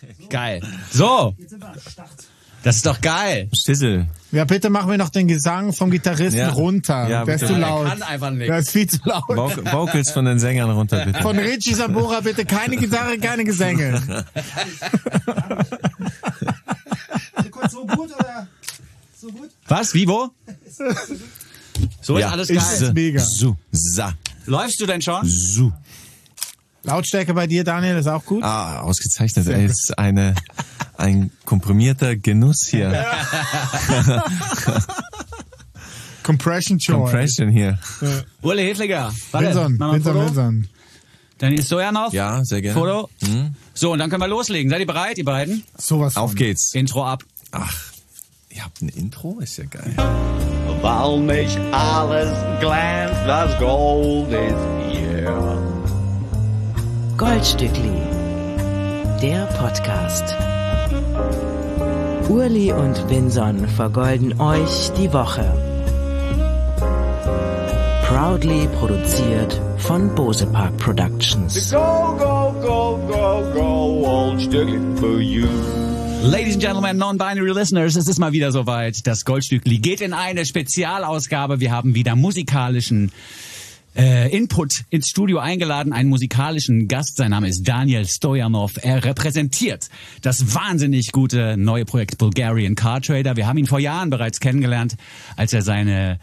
Geil. So. Das ist doch geil. Stissel. Ja, bitte machen wir noch den Gesang vom Gitarristen runter. Ja, der ist zu laut. Der kann einfach nicht. Der ist viel zu laut. Vocals von den Sängern runter, bitte. Von Richie Sambora bitte keine Gitarre, keine Gesänge. So gut oder so gut? Was? Wie, wo? So ist alles geil. Ist mega. Läufst du denn schon? Lautstärke bei dir, Daniel, ist auch gut? Ausgezeichnet. Ey, das ist ein komprimierter Genuss hier. Compression Joy. Compression hier. Ule Hefliger. Warte, Wilson. Daniel Stojanov. Ja, sehr gerne. Foto. So, und dann können wir loslegen. Seid ihr bereit, ihr beiden? Sowas Auf geht's. Intro ab. Ach, ihr habt ein Intro? Ist ja geil. Weil nicht alles glänzt, das Gold ist hier. Goldstückli, der Podcast. Urli und Vinson vergolden euch die Woche. Proudly produziert von Bose Park Productions. Go, go, go, go, go, old Stückli for you. Ladies and Gentlemen, Non-Binary Listeners, es ist mal wieder soweit. Das Goldstückli geht in eine Spezialausgabe. Wir haben wieder musikalischen Input ins Studio eingeladen, einen musikalischen Gast. Sein Name ist Daniel Stojanov. Er repräsentiert das wahnsinnig gute neue Projekt Bulgarian Car Trader. Wir haben ihn vor Jahren bereits kennengelernt, als er seine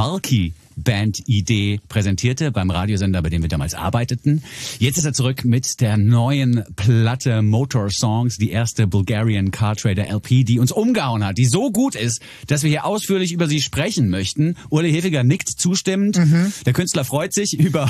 Malky-Band-Idee präsentierte beim Radiosender, bei dem wir damals arbeiteten. Jetzt ist er zurück mit der neuen Platte Motor Songs, die erste Bulgarian Car Trader LP, die uns umgehauen hat, die so gut ist, dass wir hier ausführlich über sie sprechen möchten. Uli Hefliger nickt zustimmend. Der Künstler freut sich über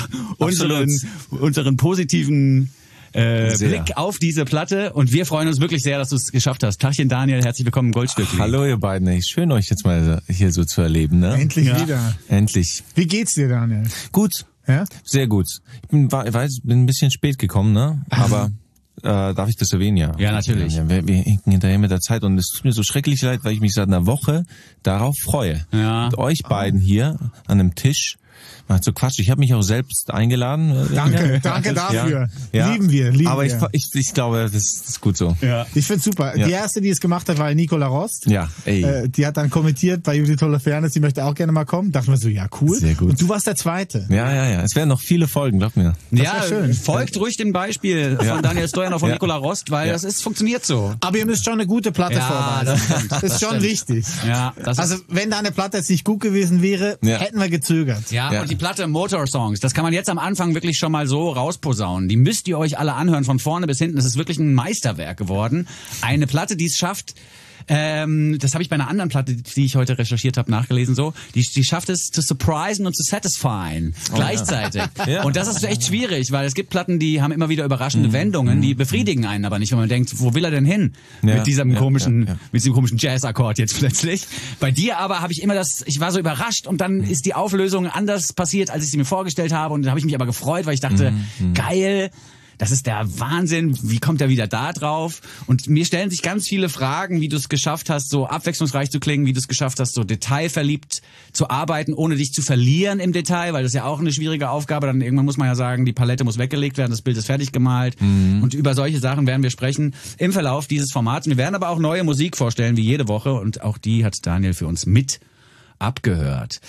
unseren positiven Blick auf diese Platte, und wir freuen uns wirklich sehr, dass du es geschafft hast. Tachchen Daniel, herzlich willkommen im Goldstückli. Hallo ihr beiden, ey. Schön euch jetzt mal hier so zu erleben, ne? Endlich wieder. Endlich. Wie geht's dir, Daniel? Gut. Ja? Sehr gut. Ich bin ein bisschen spät gekommen, ne? Aber darf ich das erwähnen? Ja. Ja, natürlich. Ja, wir hinken hinterher mit der Zeit, und es tut mir so schrecklich leid, weil ich mich seit einer Woche darauf freue. Ja. Mit euch beiden hier an einem Tisch mal zu quatschen. Ich habe mich auch selbst eingeladen. Danke dafür. Ja. Lieben wir. Aber ich glaube, das ist gut so. Ja. Ich find's super. Ja. Die erste, die es gemacht hat, war Nicola Rost. Ja, ey. Die hat dann kommentiert bei Judith Holofernes, sie möchte auch gerne mal kommen. Dachten wir so, ja, cool. Sehr gut. Und du warst der Zweite. Ja. Es werden noch viele Folgen, glaub mir. Ja, schön. folgt ruhig dem Beispiel von Daniel Stojanov und Nicola Rost, weil das funktioniert so. Aber ihr müsst schon eine gute Platte vorbereiten. Das ist schon wichtig. Ja, Also wenn deine Platte jetzt nicht gut gewesen wäre, hätten wir gezögert. Ja, und die Platte Motor Songs, das kann man jetzt am Anfang wirklich schon mal so rausposaunen. Die müsst ihr euch alle anhören, von vorne bis hinten. Es ist wirklich ein Meisterwerk geworden. Eine Platte, die es schafft, das habe ich bei einer anderen Platte, die ich heute recherchiert habe, nachgelesen so, die schafft es to surprisen und to satisfyen gleichzeitig. Ja. Und das ist echt schwierig, weil es gibt Platten, die haben immer wieder überraschende Wendungen, die befriedigen einen aber nicht, wenn man denkt, wo will er denn hin mit diesem komischen Jazz-Akkord jetzt plötzlich. Bei dir aber habe ich immer ich war so überrascht, und dann ist die Auflösung anders passiert, als ich sie mir vorgestellt habe, und dann habe ich mich aber gefreut, weil ich dachte, geil, das ist der Wahnsinn, wie kommt er wieder da drauf? Und mir stellen sich ganz viele Fragen, wie du es geschafft hast, so abwechslungsreich zu klingen, wie du es geschafft hast, so detailverliebt zu arbeiten, ohne dich zu verlieren im Detail, weil das ist ja auch eine schwierige Aufgabe. Dann irgendwann muss man ja sagen, die Palette muss weggelegt werden, das Bild ist fertig gemalt. Und über solche Sachen werden wir sprechen im Verlauf dieses Formats. Wir werden aber auch neue Musik vorstellen, wie jede Woche, und auch die hat Daniel für uns mit abgehört.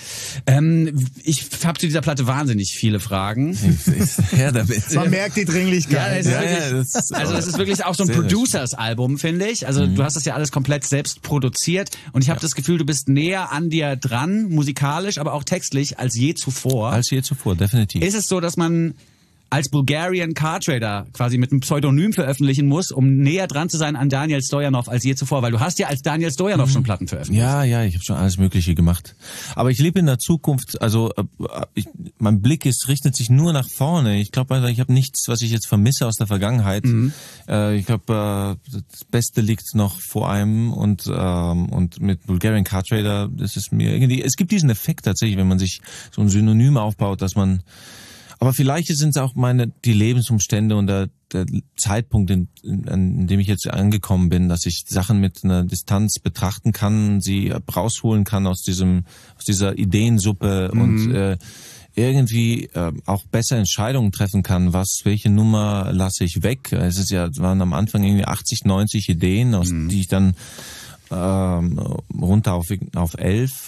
Ich habe zu dieser Platte wahnsinnig viele Fragen. Her damit. Man merkt die Dringlichkeit. Das ist wirklich auch so ein Producers-Album, finde ich. Also du hast das ja alles komplett selbst produziert, und ich habe das Gefühl, du bist näher an dir dran, musikalisch, aber auch textlich, als je zuvor. Als je zuvor, definitiv. Ist es so, dass man als Bulgarian Car Trader quasi mit einem Pseudonym veröffentlichen muss, um näher dran zu sein an Daniel Stojanov als je zuvor? Weil du hast ja als Daniel Stojanov schon Platten veröffentlicht. Ja, ich habe schon alles Mögliche gemacht. Aber ich lebe in der Zukunft, also mein Blick richtet sich nur nach vorne. Ich glaube, ich habe nichts, was ich jetzt vermisse aus der Vergangenheit. Ich glaube, das Beste liegt noch vor einem, und mit Bulgarian Car Trader, das ist mir irgendwie, es gibt diesen Effekt tatsächlich, wenn man sich so ein Synonym aufbaut, dass man, aber vielleicht sind es auch die Lebensumstände und der Zeitpunkt, an dem ich jetzt angekommen bin, dass ich Sachen mit einer Distanz betrachten kann, sie rausholen kann aus dieser Ideensuppe, und irgendwie auch besser Entscheidungen treffen kann, welche Nummer lasse ich weg. Waren am Anfang irgendwie 80, 90 Ideen, die ich dann runter auf 11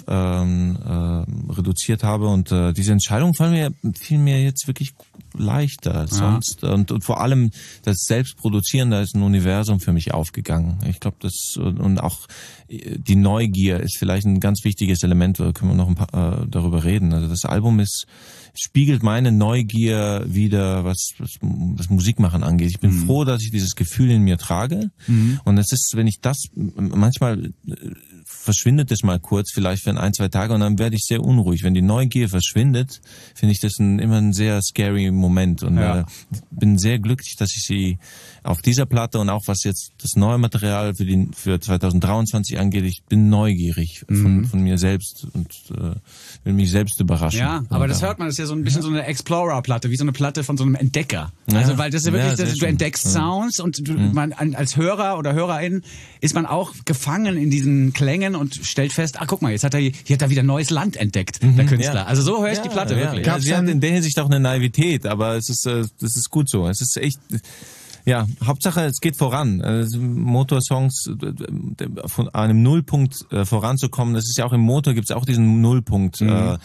reduziert habe, und diese Entscheidung fiel mir jetzt wirklich leichter als sonst, und vor allem das Selbstproduzieren, da ist ein Universum für mich aufgegangen. Ich glaube, und auch die Neugier ist vielleicht ein ganz wichtiges Element, da können wir noch darüber reden. Also das Album spiegelt meine Neugier wider, was Musikmachen angeht. Ich bin froh, dass ich dieses Gefühl in mir trage. Und es ist, wenn ich das, manchmal verschwindet es mal kurz, vielleicht für 1, 2 Tage, und dann werde ich sehr unruhig. Wenn die Neugier verschwindet, finde ich das immer ein sehr scary Moment. Und bin sehr glücklich, dass ich sie auf dieser Platte, und auch was jetzt das neue Material für 2023 angeht, ich bin neugierig von mir selbst und will mich selbst überraschen. Ja, aber das hört man, das ist ja so ein bisschen so eine Explorer-Platte, wie so eine Platte von so einem Entdecker. Also, weil das ist ja wirklich, du entdeckst Sounds, und man als Hörer oder Hörerin ist man auch gefangen in diesen Klängen und stellt fest, guck mal, hier hat er wieder neues Land entdeckt, der Künstler. Ja. Also so höre ich die Platte wirklich. Ja, sie hat in der Hinsicht auch eine Naivität, aber das ist gut so. Es ist echt, ja, Hauptsache es geht voran. Motorsongs von einem Nullpunkt voranzukommen, das ist ja auch im Motor, gibt es auch diesen Nullpunkt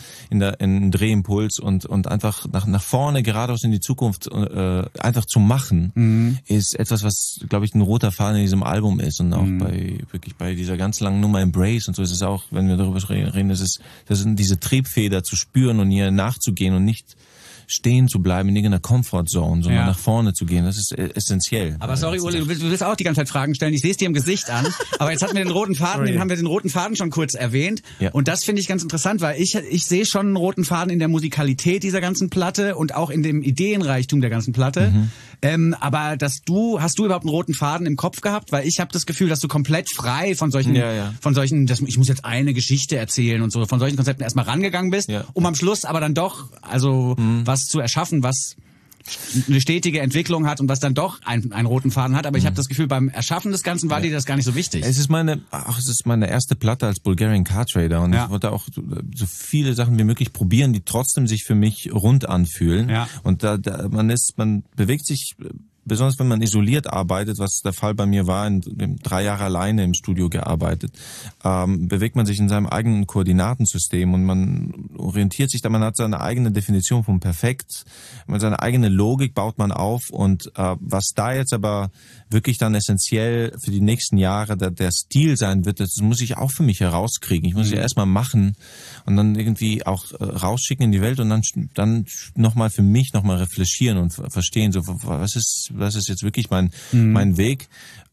in Drehimpuls, und einfach nach vorne, geradeaus in die Zukunft einfach zu machen, ist etwas, was, glaube ich, ein roter Faden in diesem Album ist, und auch bei dieser ganz langen Nummer Embrace und so ist es auch, wenn wir darüber reden, das ist diese Triebfeder zu spüren und ihr nachzugehen und nicht stehen zu bleiben in irgendeiner Comfortzone, sondern nach vorne zu gehen. Das ist essentiell. Aber sorry, Uli, du willst auch die ganze Zeit Fragen stellen. Ich sehe es dir im Gesicht an. Aber jetzt hatten wir den roten Faden schon kurz erwähnt. Ja. Und das finde ich ganz interessant, weil ich sehe schon einen roten Faden in der Musikalität dieser ganzen Platte und auch in dem Ideenreichtum der ganzen Platte. Aber hast du überhaupt einen roten Faden im Kopf gehabt? Weil ich habe das Gefühl, dass du komplett frei von solchen, ich muss jetzt eine Geschichte erzählen und so, von solchen Konzepten erstmal rangegangen bist, um am Schluss aber dann doch, was zu erschaffen, was eine stetige Entwicklung hat und was dann doch einen roten Faden hat. Aber ich habe das Gefühl, beim Erschaffen des Ganzen war dir das gar nicht so wichtig. Es ist meine erste Platte als Bulgarian Car Trader, und ich wollte auch so viele Sachen wie möglich probieren, die trotzdem sich für mich rund anfühlen. Ja. Und man bewegt sich, besonders wenn man isoliert arbeitet, was der Fall bei mir war, in 3 Jahre alleine im Studio gearbeitet, bewegt man sich in seinem eigenen Koordinatensystem, und man orientiert sich da, man hat seine eigene Definition von perfekt, seine eigene Logik baut man auf, und was da jetzt aber wirklich dann essentiell für die nächsten Jahre der Stil sein wird, das muss ich auch für mich herauskriegen. Ich muss es ja erstmal machen und dann irgendwie auch rausschicken in die Welt, und dann nochmal für mich nochmal reflektieren und verstehen, so was ist jetzt wirklich mein Weg.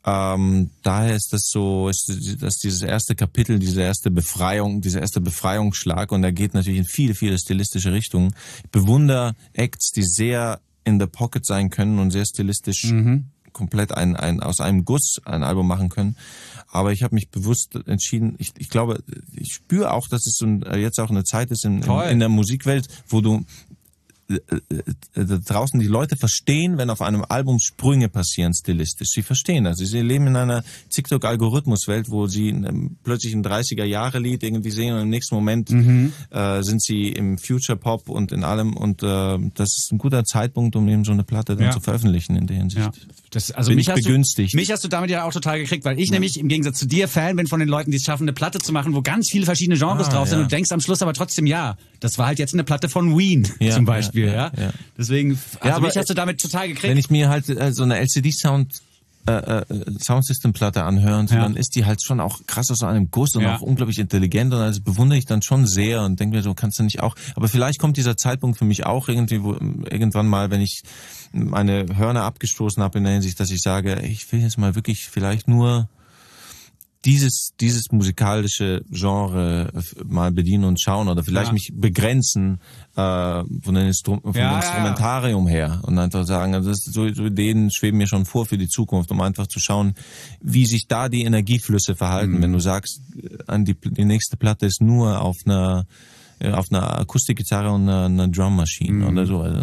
Daher ist das so, dass dieses erste Kapitel, dieser erste Befreiungsschlag, und er geht natürlich in viele, viele stilistische Richtungen. Ich bewundere Acts, die sehr in the pocket sein können und sehr stilistisch komplett aus einem Guss ein Album machen können. Aber ich habe mich bewusst entschieden, ich glaube, ich spüre auch, dass es jetzt auch eine Zeit ist in der Musikwelt, wo du da draußen die Leute verstehen, wenn auf einem Album Sprünge passieren stilistisch. Sie verstehen das. Sie leben in einer TikTok-Algorithmus-Welt, wo sie plötzlich ein 30er-Jahre-Lied irgendwie sehen, und im nächsten Moment sind sie im Future-Pop und in allem, und das ist ein guter Zeitpunkt, um eben so eine Platte dann zu veröffentlichen in der Hinsicht. Ja. Bin ich begünstigt. Mich hast du damit ja auch total gekriegt, weil ich nämlich im Gegensatz zu dir Fan bin von den Leuten, die es schaffen, eine Platte zu machen, wo ganz viele verschiedene Genres drauf sind, und denkst am Schluss aber trotzdem, das war halt jetzt eine Platte von Ween zum Beispiel. Ja. Deswegen, mich hast du damit total gekriegt. Wenn ich mir halt so eine Soundsystem-Platte anhöre, dann ist die halt schon auch krass aus einem Guss und auch unglaublich intelligent, und das bewundere ich dann schon sehr und denke mir so, kannst du nicht auch, aber vielleicht kommt dieser Zeitpunkt für mich auch irgendwann mal, wenn ich meine Hörner abgestoßen habe in der Hinsicht, dass ich sage, ich will jetzt mal wirklich vielleicht nur dieses musikalische Genre mal bedienen und schauen, oder vielleicht mich begrenzen von dem Instrumentarium her, und einfach sagen, so Ideen schweben mir schon vor für die Zukunft, um einfach zu schauen, wie sich da die Energieflüsse verhalten. Wenn du sagst, die nächste Platte ist nur auf einer Akustikgitarre und einer Drummaschine oder so. Also,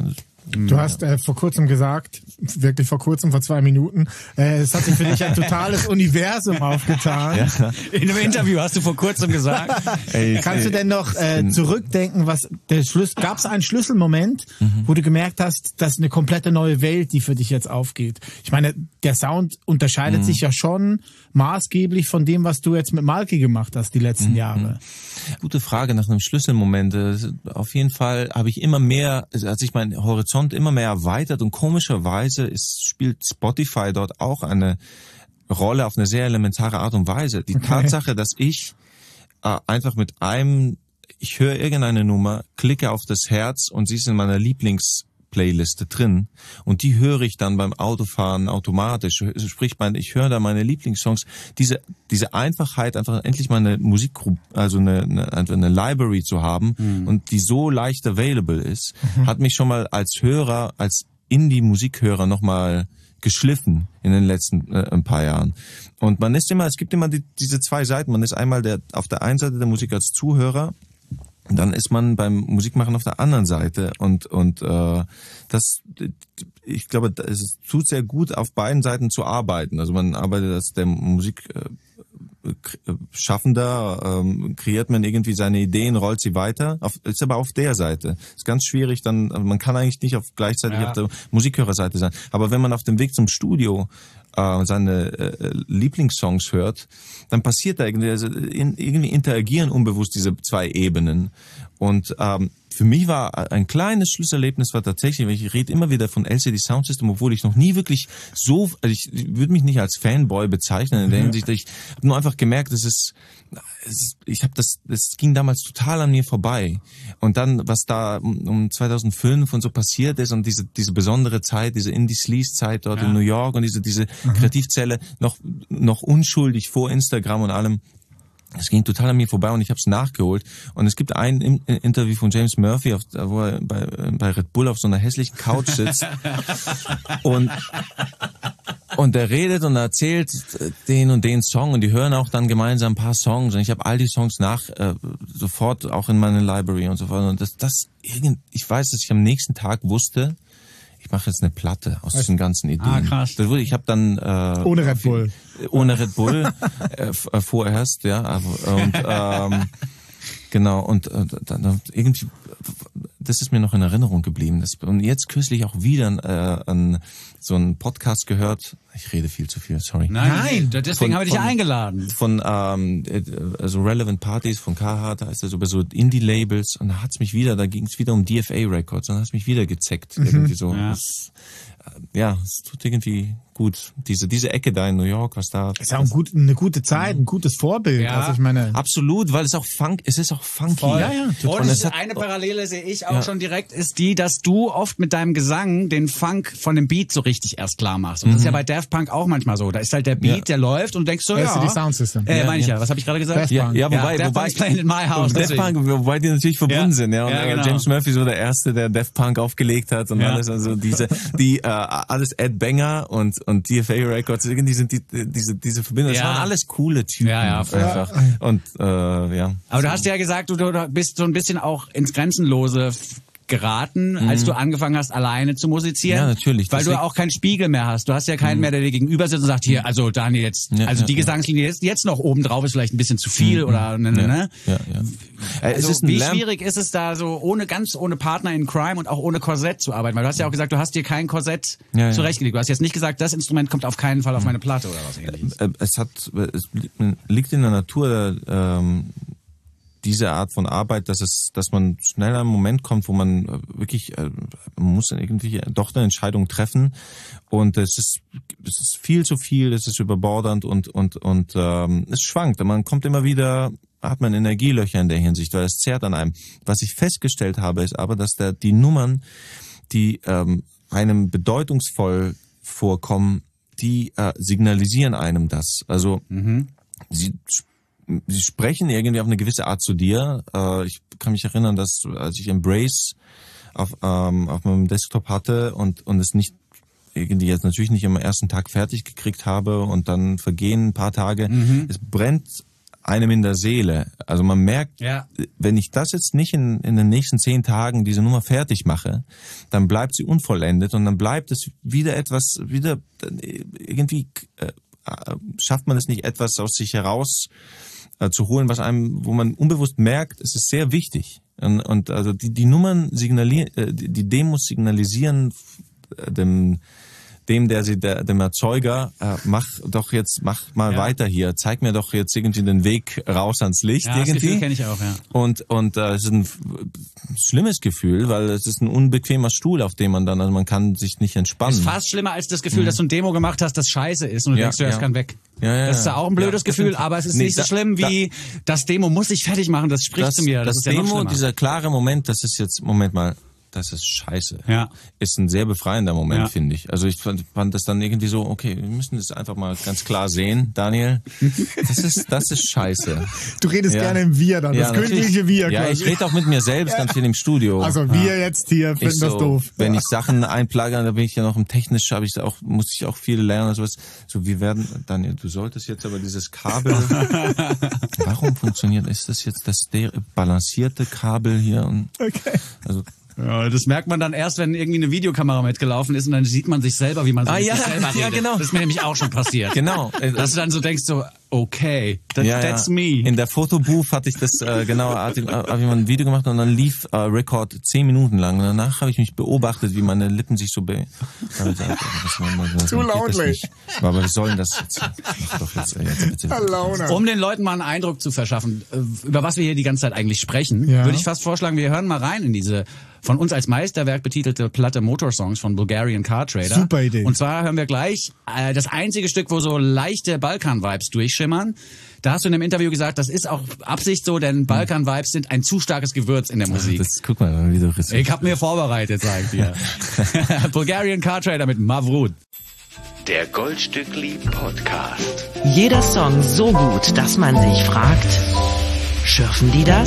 Du hast vor kurzem gesagt, wirklich vor kurzem, vor 2 Minuten, es hat sich für dich ein totales Universum aufgetan. Ja. In einem Interview hast du vor kurzem gesagt. Kannst du denn noch zurückdenken, gab es einen Schlüsselmoment, wo du gemerkt hast, dass eine komplette neue Welt, die für dich jetzt aufgeht? Ich meine, der Sound unterscheidet sich ja schon maßgeblich von dem, was du jetzt mit Malki gemacht hast die letzten Jahre. Gute Frage nach einem Schlüsselmoment. Auf jeden Fall habe ich immer mehr, hat sich mein Horizont immer mehr erweitert und komischerweise spielt Spotify dort auch eine Rolle auf eine sehr elementare Art und Weise. Die Tatsache, dass ich einfach ich höre irgendeine Nummer, klicke auf das Herz und sie ist in meiner Lieblingsplayliste drin und die höre ich dann beim Autofahren automatisch. Sprich, ich höre da meine Lieblingssongs. Diese Einfachheit, einfach endlich mal eine Musikgruppe, also eine Library zu haben und die so leicht available ist, hat mich schon mal als Hörer, als Indie-Musikhörer nochmal geschliffen in den letzten ein paar Jahren. Und es gibt immer diese zwei Seiten. Man ist einmal auf der einen Seite der Musik als Zuhörer, dann ist man beim Musikmachen auf der anderen Seite und ich glaube, es tut sehr gut, auf beiden Seiten zu arbeiten. Also man arbeitet als der Musikschaffender, kreiert man irgendwie seine Ideen, rollt sie weiter, ist aber auf der Seite. Ist ganz schwierig, man kann eigentlich nicht gleichzeitig auf der Musikhörerseite sein. Aber wenn man auf dem Weg zum Studio seine Lieblingssongs hört, dann passiert da irgendwie interagieren unbewusst diese zwei Ebenen. Und für mich war ein kleines Schlüsselerlebnis tatsächlich, weil ich rede immer wieder von LCD Soundsystem, obwohl ich noch nie wirklich ich würde mich nicht als Fanboy bezeichnen in der Hinsicht. Ich habe nur einfach gemerkt, das ging damals total an mir vorbei. Und dann, was da um 2005 und so passiert ist und diese besondere Zeit, diese Indie-Sleaze-Zeit dort in New York und diese Kreativzelle noch unschuldig vor Instagram und allem. Es ging total an mir vorbei und ich habe es nachgeholt. Und es gibt ein Interview von James Murphy, wo er bei Red Bull auf so einer hässlichen Couch sitzt und der redet und erzählt den und den Song und die hören auch dann gemeinsam ein paar Songs und ich habe all die Songs sofort auch in meine Library und so fort. Und ich weiß, dass ich am nächsten Tag wusste, ich mache jetzt eine Platte aus diesen ganzen Ideen. Krass. Ich habe dann ohne Red Bull. Ohne Red Bull vorerst, ja. Und genau, und dann irgendwie, das ist mir noch in Erinnerung geblieben. Und jetzt kürzlich auch wieder an so einen Podcast gehört. Ich rede viel zu viel, sorry. Nein, deswegen habe ich dich eingeladen. Von also Relevant Parties von Carhartt, da ist das über so Indie-Labels und da ging es wieder um DFA Records und da hat es mich wieder gezeckt. Irgendwie so. Ja. Es tut irgendwie gut. Diese Ecke da in New York, was da... Es ist auch eine gute Zeit, ein gutes Vorbild. Ja. Also ich meine... Absolut, weil es ist auch funky. Voll. Ja. Und eine Parallele sehe ich auch schon direkt, ist die, dass du oft mit deinem Gesang den Funk von dem Beat so richtig erst klar machst. Und das ist ja bei Daft Punk auch manchmal so. Da ist halt der Beat, der läuft und du denkst so, LCD Soundsystem. Meine ich ja. Was habe ich gerade gesagt? Wobei Daft Punk's playing in my house. Daft Punk, wobei die natürlich verbunden sind, ja. Und genau. James Murphy so der Erste, der Daft Punk aufgelegt hat und alles, also alles Ed Banger und DFA Records, irgendwie sind diese Verbindungen, das waren alles coole Typen. Einfach. Und Aber du hast ja gesagt, du bist so ein bisschen auch ins Grenzenlose geraten, als du angefangen hast, alleine zu musizieren. Ja, natürlich. Weil du auch keinen Spiegel mehr hast. Du hast ja keinen mehr, der dir gegenüber sitzt und sagt, hier, also Daniel, die Gesangslinie jetzt noch oben drauf ist vielleicht ein bisschen zu viel oder ne? Ja. Also, wie schwierig ist es da so ganz ohne Partner in Crime und auch ohne Korsett zu arbeiten? Weil du hast ja auch gesagt, du hast dir kein Korsett zurechtgelegt. Du hast jetzt nicht gesagt, das Instrument kommt auf keinen Fall auf meine Platte oder was ähnliches. Es liegt in der Natur diese Art von Arbeit, dass man schnell an einen Moment kommt, wo man wirklich, man muss dann irgendwie doch eine Entscheidung treffen und es ist viel zu viel, es ist überbordernd und es schwankt. Man kommt immer wieder, hat man Energielöcher in der Hinsicht, weil es zerrt an einem. Was ich festgestellt habe, ist aber, dass die Nummern, die einem bedeutungsvoll vorkommen, die signalisieren einem das. Also sie sprechen irgendwie auf eine gewisse Art zu dir. Ich kann mich erinnern, dass als ich Embrace auf meinem Desktop hatte und es nicht irgendwie jetzt natürlich nicht am ersten Tag fertig gekriegt habe und dann vergehen ein paar Tage. Es brennt einem in der Seele. Also man merkt, wenn ich das jetzt nicht in den nächsten 10 Tagen diese Nummer fertig mache, dann bleibt sie unvollendet und dann bleibt es wieder irgendwie schafft man es nicht, etwas aus sich heraus zu holen, wo man unbewusst merkt, es ist sehr wichtig. Und also die Nummern signalisieren, die Demos signalisieren dem Erzeuger, mach mal weiter hier, zeig mir doch jetzt irgendwie den Weg raus ans Licht. Ja, irgendwie. Das Gefühl kenne ich auch, ja. Und es ist ein schlimmes Gefühl, weil es ist ein unbequemer Stuhl, auf dem man man kann sich nicht entspannen. Das ist fast schlimmer als das Gefühl, dass du ein Demo gemacht hast, das scheiße ist und du denkst, das kann weg. Ja, das ist ja auch ein blödes Gefühl, aber es ist nicht so schlimm wie das Demo muss ich fertig machen, das spricht zu mir. Das ist Demo, ja noch schlimmer. dieser klare Moment, das ist jetzt, Moment mal, das ist scheiße. Ja. Ist ein sehr befreiender Moment, finde ich. Also ich fand das dann irgendwie so, okay, wir müssen das einfach mal ganz klar sehen, Daniel. Das ist scheiße. Du redest gerne im Wir dann, das königliche Wir. Ja, quasi. ich rede auch mit mir selbst ganz viel im Studio. Also wir jetzt hier finden das doof. Wenn ich Sachen einplage, da bin ich ja noch im Technisch, muss ich auch viel lernen und sowas. So, Daniel, du solltest jetzt aber dieses Kabel, warum funktioniert, ist das jetzt das balancierte Kabel hier? Und, also, ja, das merkt man dann erst, wenn irgendwie eine Videokamera mitgelaufen ist und dann sieht man sich selber, wie man sich selber redet. Ja, genau. Das ist mir nämlich auch schon passiert. Genau. Dass du dann so denkst, so, okay, that's me. In der Fotobooth hatte ich das, hab ich mal ein Video gemacht und dann lief Record 10 Minuten lang. Und danach habe ich mich beobachtet, wie meine Lippen sich so Too loudly. Aber wir sollen das jetzt. Mach doch jetzt bitte. Um den Leuten mal einen Eindruck zu verschaffen, über was wir hier die ganze Zeit eigentlich sprechen, würde ich fast vorschlagen, wir hören mal rein in diese von uns als Meisterwerk betitelte Platte Motorsongs von Bulgarian Car Trader. Super Idee. Und zwar hören wir gleich das einzige Stück, wo so leichte Balkan-Vibes durchschimmern. Da hast du in einem Interview gesagt, das ist auch Absicht so, denn Balkan-Vibes sind ein zu starkes Gewürz in der Musik. Guck mal, wie du Ich habe mir vorbereitet, sag ich dir. Bulgarian Car Trader mit Mavrud. Der Goldstückli Podcast. Jeder Song so gut, dass man sich fragt, schürfen die das?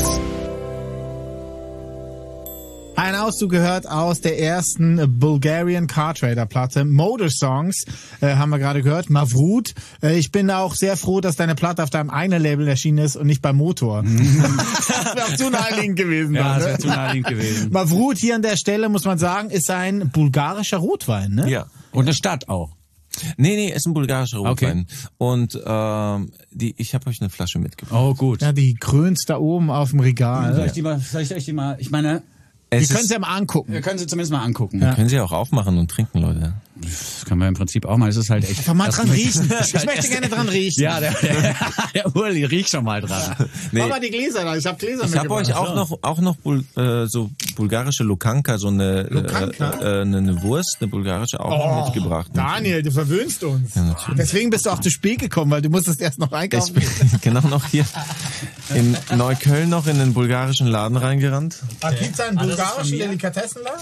Ein Auszug gehört aus der ersten Bulgarian Car Trader Platte. Motorsongs haben wir gerade gehört. Mavrud. Ich bin auch sehr froh, dass deine Platte auf deinem eigenen Label erschienen ist und nicht bei Motor. Das wäre auch zu naheliegend gewesen. Ja, dann, das wäre zu naheliegend gewesen. Mavrud hier an der Stelle, muss man sagen, ist ein bulgarischer Rotwein, ne? Ja. Und eine Stadt auch. Nee, ist ein bulgarischer Rotwein. Okay. Und ich habe euch eine Flasche mitgebracht. Oh, gut. Ja, die krönst da oben auf dem Regal. Soll ich euch die mal, ich meine... Wir können sie ja mal angucken. Wir können sie zumindest mal angucken. Wir können sie auch aufmachen und trinken, Leute. Das können wir im Prinzip auch mal. Es ist halt echt... Einfach mal dran riechen. Ich möchte gerne dran riechen. Ja, der Uli riecht schon mal dran. Nee. Mach mal die Gläser da. Ich habe Gläser Ich habe euch auch noch so bulgarische Lukanka, so eine Wurst, eine bulgarische auch mitgebracht. Daniel, du verwöhnst uns. Ja, deswegen bist du auch zu spät gekommen, weil du musstest erst noch einkaufen. Genau, noch hier in Neukölln noch in den bulgarischen Laden reingerannt. Gibt's einen bulgarischen Delikatessenladen?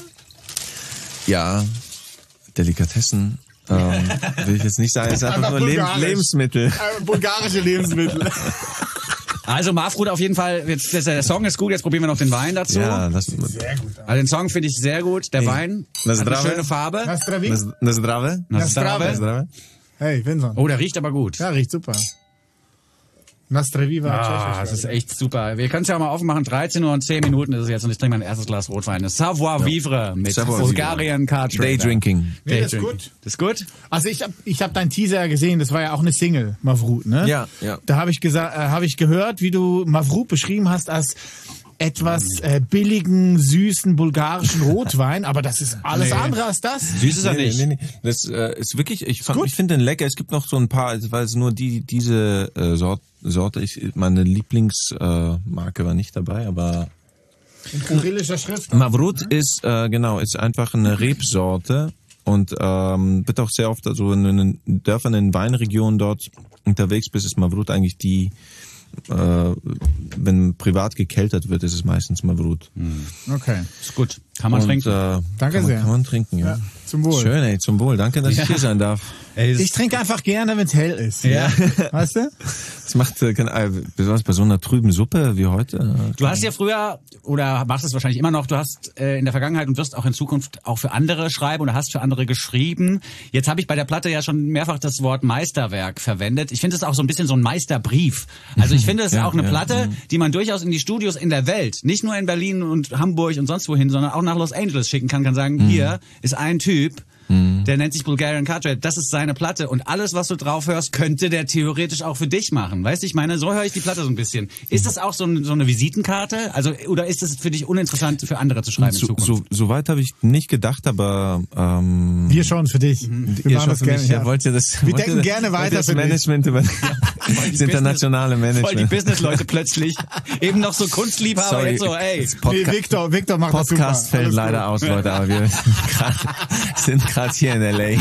Ja, Delikatessen. Will ich jetzt nicht sagen, es ist einfach nur Lebensmittel. Bulgarische Lebensmittel. Also Mavrud auf jeden Fall, der Song ist gut, jetzt probieren wir noch den Wein dazu. Ja, das ist sehr gut. Also den Song finde ich sehr gut, der Wein hat eine schöne Farbe. Nazdrave. Hey, Vincent. Oh, der riecht aber gut. Ja, riecht super. Nastravi war tschechisch. Das ist echt super. Wir können es ja mal aufmachen. 13 Uhr und 10 Minuten ist es jetzt und ich trinke mein erstes Glas Rotwein. Savoir Vivre mit Bulgarian Car Trader. Daydrinking. Nee, das ist gut. Das ist gut? Also ich hab deinen Teaser gesehen, das war ja auch eine Single, Mavrud, ne? Ja. Da habe ich gehört, wie du Mavrud beschrieben hast als etwas billigen, süßen bulgarischen Rotwein, aber das ist alles andere als das. Süß ist er nicht. Nee. Das ist wirklich, ich finde den lecker. Es gibt noch so ein paar, weil es nur diese Sorte, meine Lieblingsmarke war nicht dabei, aber in kyrillischer Schrift. Mavrud ist einfach eine Rebsorte und wird auch sehr oft also in den Dörfern, in Weinregionen dort unterwegs bist, ist Mavrud eigentlich die wenn privat gekeltert wird, ist es meistens Mavrud. Okay. Ist gut. Kann man trinken. Danke sehr. Kann man trinken, ja. Zum Wohl. Schön, zum Wohl. Danke, dass ich hier sein darf. Ich trinke einfach gerne, wenn es hell ist. Ja. Weißt du? Das macht besonders bei so einer trüben Suppe wie heute. Du hast ja früher, oder machst es wahrscheinlich immer noch, du hast in der Vergangenheit und wirst auch in Zukunft auch für andere schreiben oder hast für andere geschrieben. Jetzt habe ich bei der Platte ja schon mehrfach das Wort Meisterwerk verwendet. Ich finde es auch so ein bisschen so ein Meisterbrief. Also ich finde es auch eine Platte, die man durchaus in die Studios in der Welt, nicht nur in Berlin und Hamburg und sonst wohin, sondern auch nach Los Angeles schicken kann sagen, hier ist ein Typ, der nennt sich Bulgarian Cartwright, das ist seine Platte und alles, was du drauf hörst, könnte der theoretisch auch für dich machen. Weißt du, ich meine, so höre ich die Platte so ein bisschen. Ist das auch so eine Visitenkarte? Also, oder ist es für dich uninteressant, für andere zu schreiben in Zukunft? So weit habe ich nicht gedacht, aber wir schon für dich. Wir machen das gerne. Wir denken gerne weiter das Management über das internationale Management. Voll die Businessleute plötzlich. Eben noch so Kunstliebhaber, jetzt so, ey. Victor macht das super. Podcast fällt leider aus, Leute, aber wir sind gerade hier in L.A.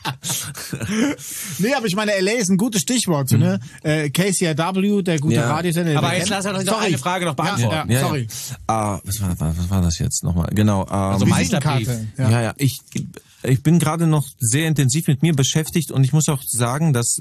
Nee, aber ich meine, L.A. ist ein gutes Stichwort, so, ne? KCRW, der gute Radiosender. Aber jetzt lass uns doch eine Frage noch beantworten. Ja, sorry. Was war das jetzt nochmal? Genau. Also Meisterbrief. Ja. Ich bin gerade noch sehr intensiv mit mir beschäftigt und ich muss auch sagen, dass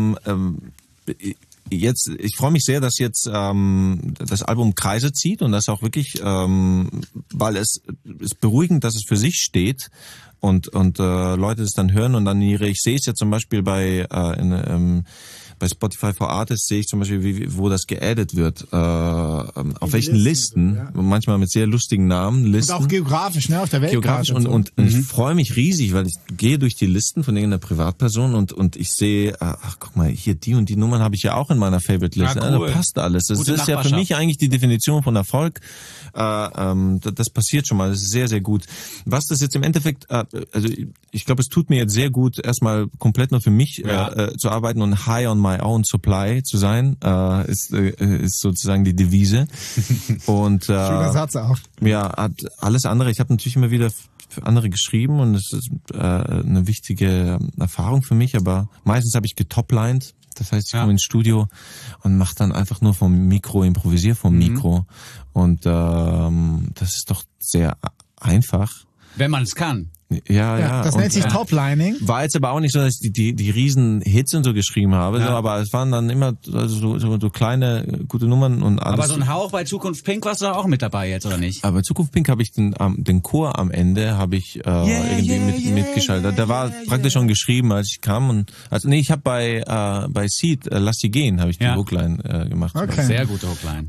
ich freue mich sehr, dass jetzt das Album Kreise zieht und das auch wirklich, weil es ist beruhigend, dass es für sich steht und Leute es dann hören und dann ich sehe es ja zum Beispiel bei Spotify for Artists sehe ich zum Beispiel, wo das geaddet wird, auf welchen Listen, manchmal mit sehr lustigen Namen, Listen. Und auch geografisch, ne, auf der Weltkarte. Geografisch und ich freue mich riesig, weil ich gehe durch die Listen von irgendeiner Privatperson und ich sehe, guck mal, hier die und die Nummern habe ich ja auch in meiner Favorite-Liste. Ja, cool. Da passt alles. Das ist ja für mich eigentlich die Definition von Erfolg. Das passiert schon mal, das ist sehr, sehr gut. Was das jetzt im Endeffekt, also ich glaube, es tut mir jetzt sehr gut, erstmal komplett nur für mich zu arbeiten und high on my own supply zu sein, ist sozusagen die Devise. Und schöner Satz auch. Ja, hat alles andere. Ich habe natürlich immer wieder für andere geschrieben und es ist eine wichtige Erfahrung für mich, aber meistens habe ich getoplined. Das heißt, ich komme ins Studio und mache dann einfach nur vom Mikro, improvisiere vom Mikro. Und das ist doch sehr einfach. Wenn man es kann. Ja. Das nennt sich Toplining. War jetzt aber auch nicht so, dass ich die riesen Hits und so geschrieben habe, so, aber es waren dann immer so kleine, gute Nummern und alles. Aber so ein Hauch bei Zukunft Pink warst du auch mit dabei jetzt, oder nicht? Aber bei Zukunft Pink habe ich den Chor am Ende irgendwie mitgeschaltet. Der war praktisch schon geschrieben, als ich kam. Ich habe bei Seed, Lass sie gehen, habe ich die Hookline gemacht. Okay. Sehr gute Hookline.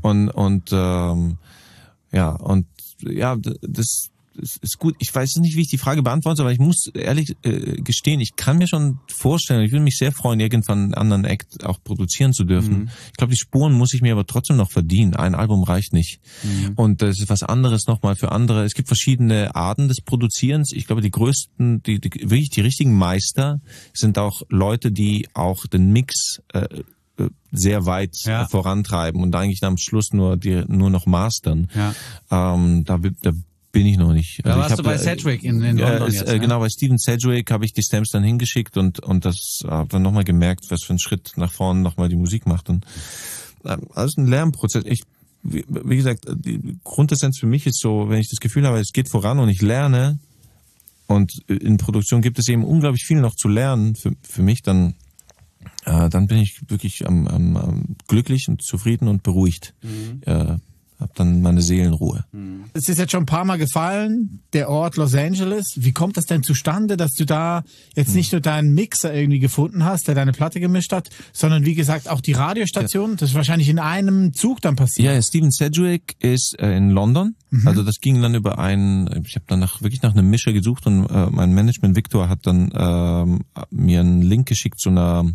Das ist gut. Ich weiß nicht, wie ich die Frage beantworte, aber ich muss ehrlich gestehen, ich kann mir schon vorstellen, ich würde mich sehr freuen, irgendwann einen anderen Act auch produzieren zu dürfen. Ich glaube, die Spuren muss ich mir aber trotzdem noch verdienen. Ein Album reicht nicht. Und das ist was anderes nochmal für andere. Es gibt verschiedene Arten des Produzierens. Ich glaube, die größten, wirklich die richtigen Meister sind auch Leute, die auch den Mix sehr weit vorantreiben und eigentlich am Schluss nur noch mastern. Da bin ich noch nicht. Da warst du bei Sedgwick in London jetzt, ne? Genau, bei Steven Sedgwick habe ich die Stems dann hingeschickt und das habe dann nochmal gemerkt, was für ein Schritt nach vorne nochmal die Musik macht. Und alles ein Lernprozess. Wie gesagt, die Grundessenz für mich ist so, wenn ich das Gefühl habe, es geht voran und ich lerne und in Produktion gibt es eben unglaublich viel noch zu lernen für mich, dann bin ich wirklich glücklich und zufrieden und beruhigt. Hab dann meine Seelenruhe. Es ist jetzt schon ein paar Mal gefallen, der Ort Los Angeles. Wie kommt das denn zustande, dass du da jetzt nicht nur deinen Mixer irgendwie gefunden hast, der deine Platte gemischt hat, sondern wie gesagt auch die Radiostation? Das ist wahrscheinlich in einem Zug dann passiert. Ja, Steven Sedgwick ist in London. Also das ging dann über ich habe dann wirklich nach einem Mischer gesucht und mein Management Victor hat dann mir einen Link geschickt zu einer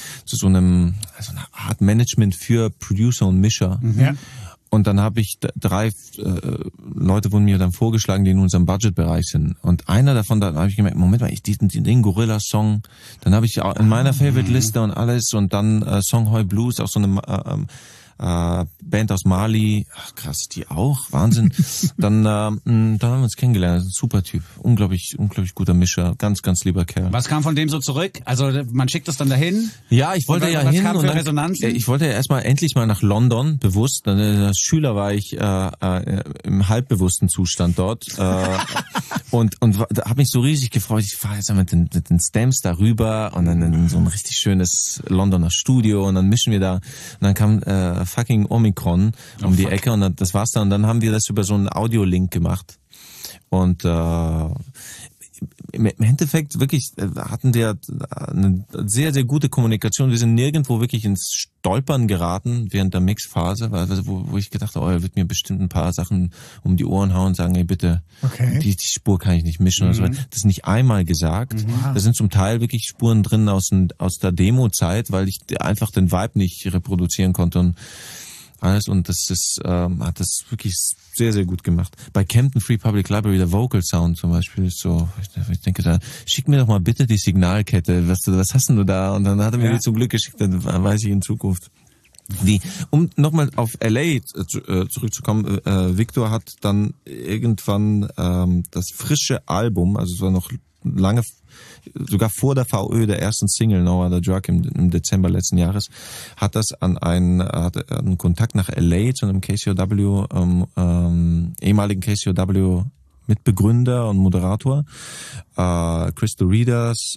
Art Management für Producer und Mischer. Ja. Und dann habe ich 3 Leute wurden mir dann vorgeschlagen, die in unserem Budgetbereich sind. Und einer davon, da habe ich gemerkt, Moment mal, den Gorilla-Song, dann habe ich auch in meiner Favorite-Liste und alles und dann Songhoi Blues, auch so eine Band aus Mali, ach krass, die auch, Wahnsinn. Dann haben wir uns kennengelernt, ein super Typ, unglaublich guter Mischer, ganz, ganz lieber Kerl. Was kam von dem so zurück? Also man schickt das dann dahin? Ja, ich wollte ja was hin kam und für dann, Resonanzen? ich wollte ja erstmal endlich mal nach London, bewusst. Dann als Schüler war ich im halbbewussten Zustand dort und habe mich so riesig gefreut. Ich fahre jetzt mit den Stamps darüber und dann in so ein richtig schönes Londoner Studio und dann mischen wir da. Und dann kam fucking Omikron um die Ecke und das war's dann. Und dann haben wir das über so einen Audio-Link gemacht. Und im Endeffekt wirklich hatten wir eine sehr, sehr gute Kommunikation. Wir sind nirgendwo wirklich ins Stolpern geraten während der Mixphase, wo ich gedacht habe, er wird mir bestimmt ein paar Sachen um die Ohren hauen und sagen, ey bitte, die Spur kann ich nicht mischen. Oder so. Das ist nicht einmal gesagt. Da sind zum Teil wirklich Spuren drin aus der Demo-Zeit, weil ich einfach den Vibe nicht reproduzieren konnte und alles, und das ist, hat das wirklich sehr, sehr gut gemacht. Bei Kempton Free Public Library, der Vocal Sound zum Beispiel, ist so, ich denke da, schick mir doch mal bitte die Signalkette, was hast denn du da? Und dann hat er mir die zum Glück geschickt, dann weiß ich in Zukunft. Um nochmal auf LA zurückzukommen, Victor hat dann irgendwann das frische Album, also es war noch lange, sogar vor der VÖ der ersten Single No Other Drug im Dezember letzten Jahres, hat das an einen Kontakt nach LA zu einem KCOW, ehemaligen KCOW Mitbegründer und Moderator, Crystal Readers,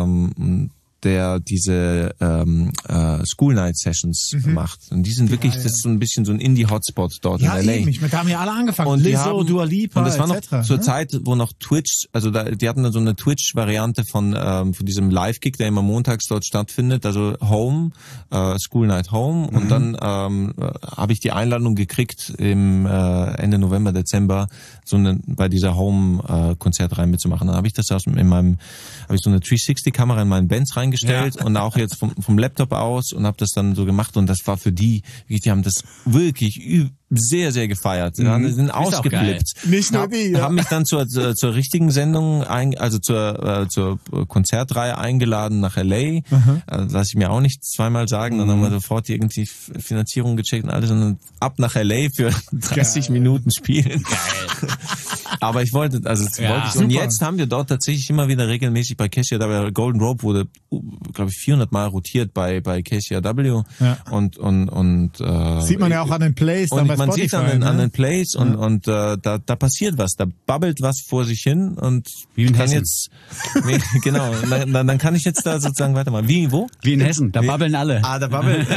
der diese School Night Sessions macht. Und die sind wirklich, das ist so ein bisschen so ein Indie-Hotspot dort in LA. Wir haben ja alle angefangen. Und Lizzo, Dua Lipa, und das war etc. noch zur Zeit, wo noch Twitch, also die hatten dann so eine Twitch-Variante von diesem Live-Gig, der immer montags dort stattfindet, also Home, School Night Home. Und dann habe ich die Einladung gekriegt, im Ende November, Dezember bei dieser Home-Konzertreihe mitzumachen. Dann habe ich das habe ich so eine 360-Kamera in meinen Benz reingestellt und auch jetzt vom Laptop aus und habe das dann so gemacht, und das war für die haben das wirklich sehr, sehr gefeiert. Die sind ausgeflippt. Nicht nur die, haben mich dann zur richtigen Sendung, also zur Konzertreihe eingeladen nach LA. Lass ich mir auch nicht zweimal sagen. Dann haben wir sofort irgendwie Finanzierung gecheckt und alles, und dann ab nach LA für 30 Minuten spielen. Geil. Aber ich wollte. Und jetzt haben wir dort tatsächlich immer wieder regelmäßig bei KCOW, Golden Rope wurde, glaube ich, 400 Mal rotiert bei KCOW. Ja. Und sieht man ja auch an den Plays dann bei man Spotify. Man sieht an den Plays und da passiert was, da babbelt was vor sich hin, und wie in kann Hessen. jetzt genau, dann kann ich jetzt da sozusagen weitermachen. Wo? Wie in Hessen, da babbeln alle. Da babbeln.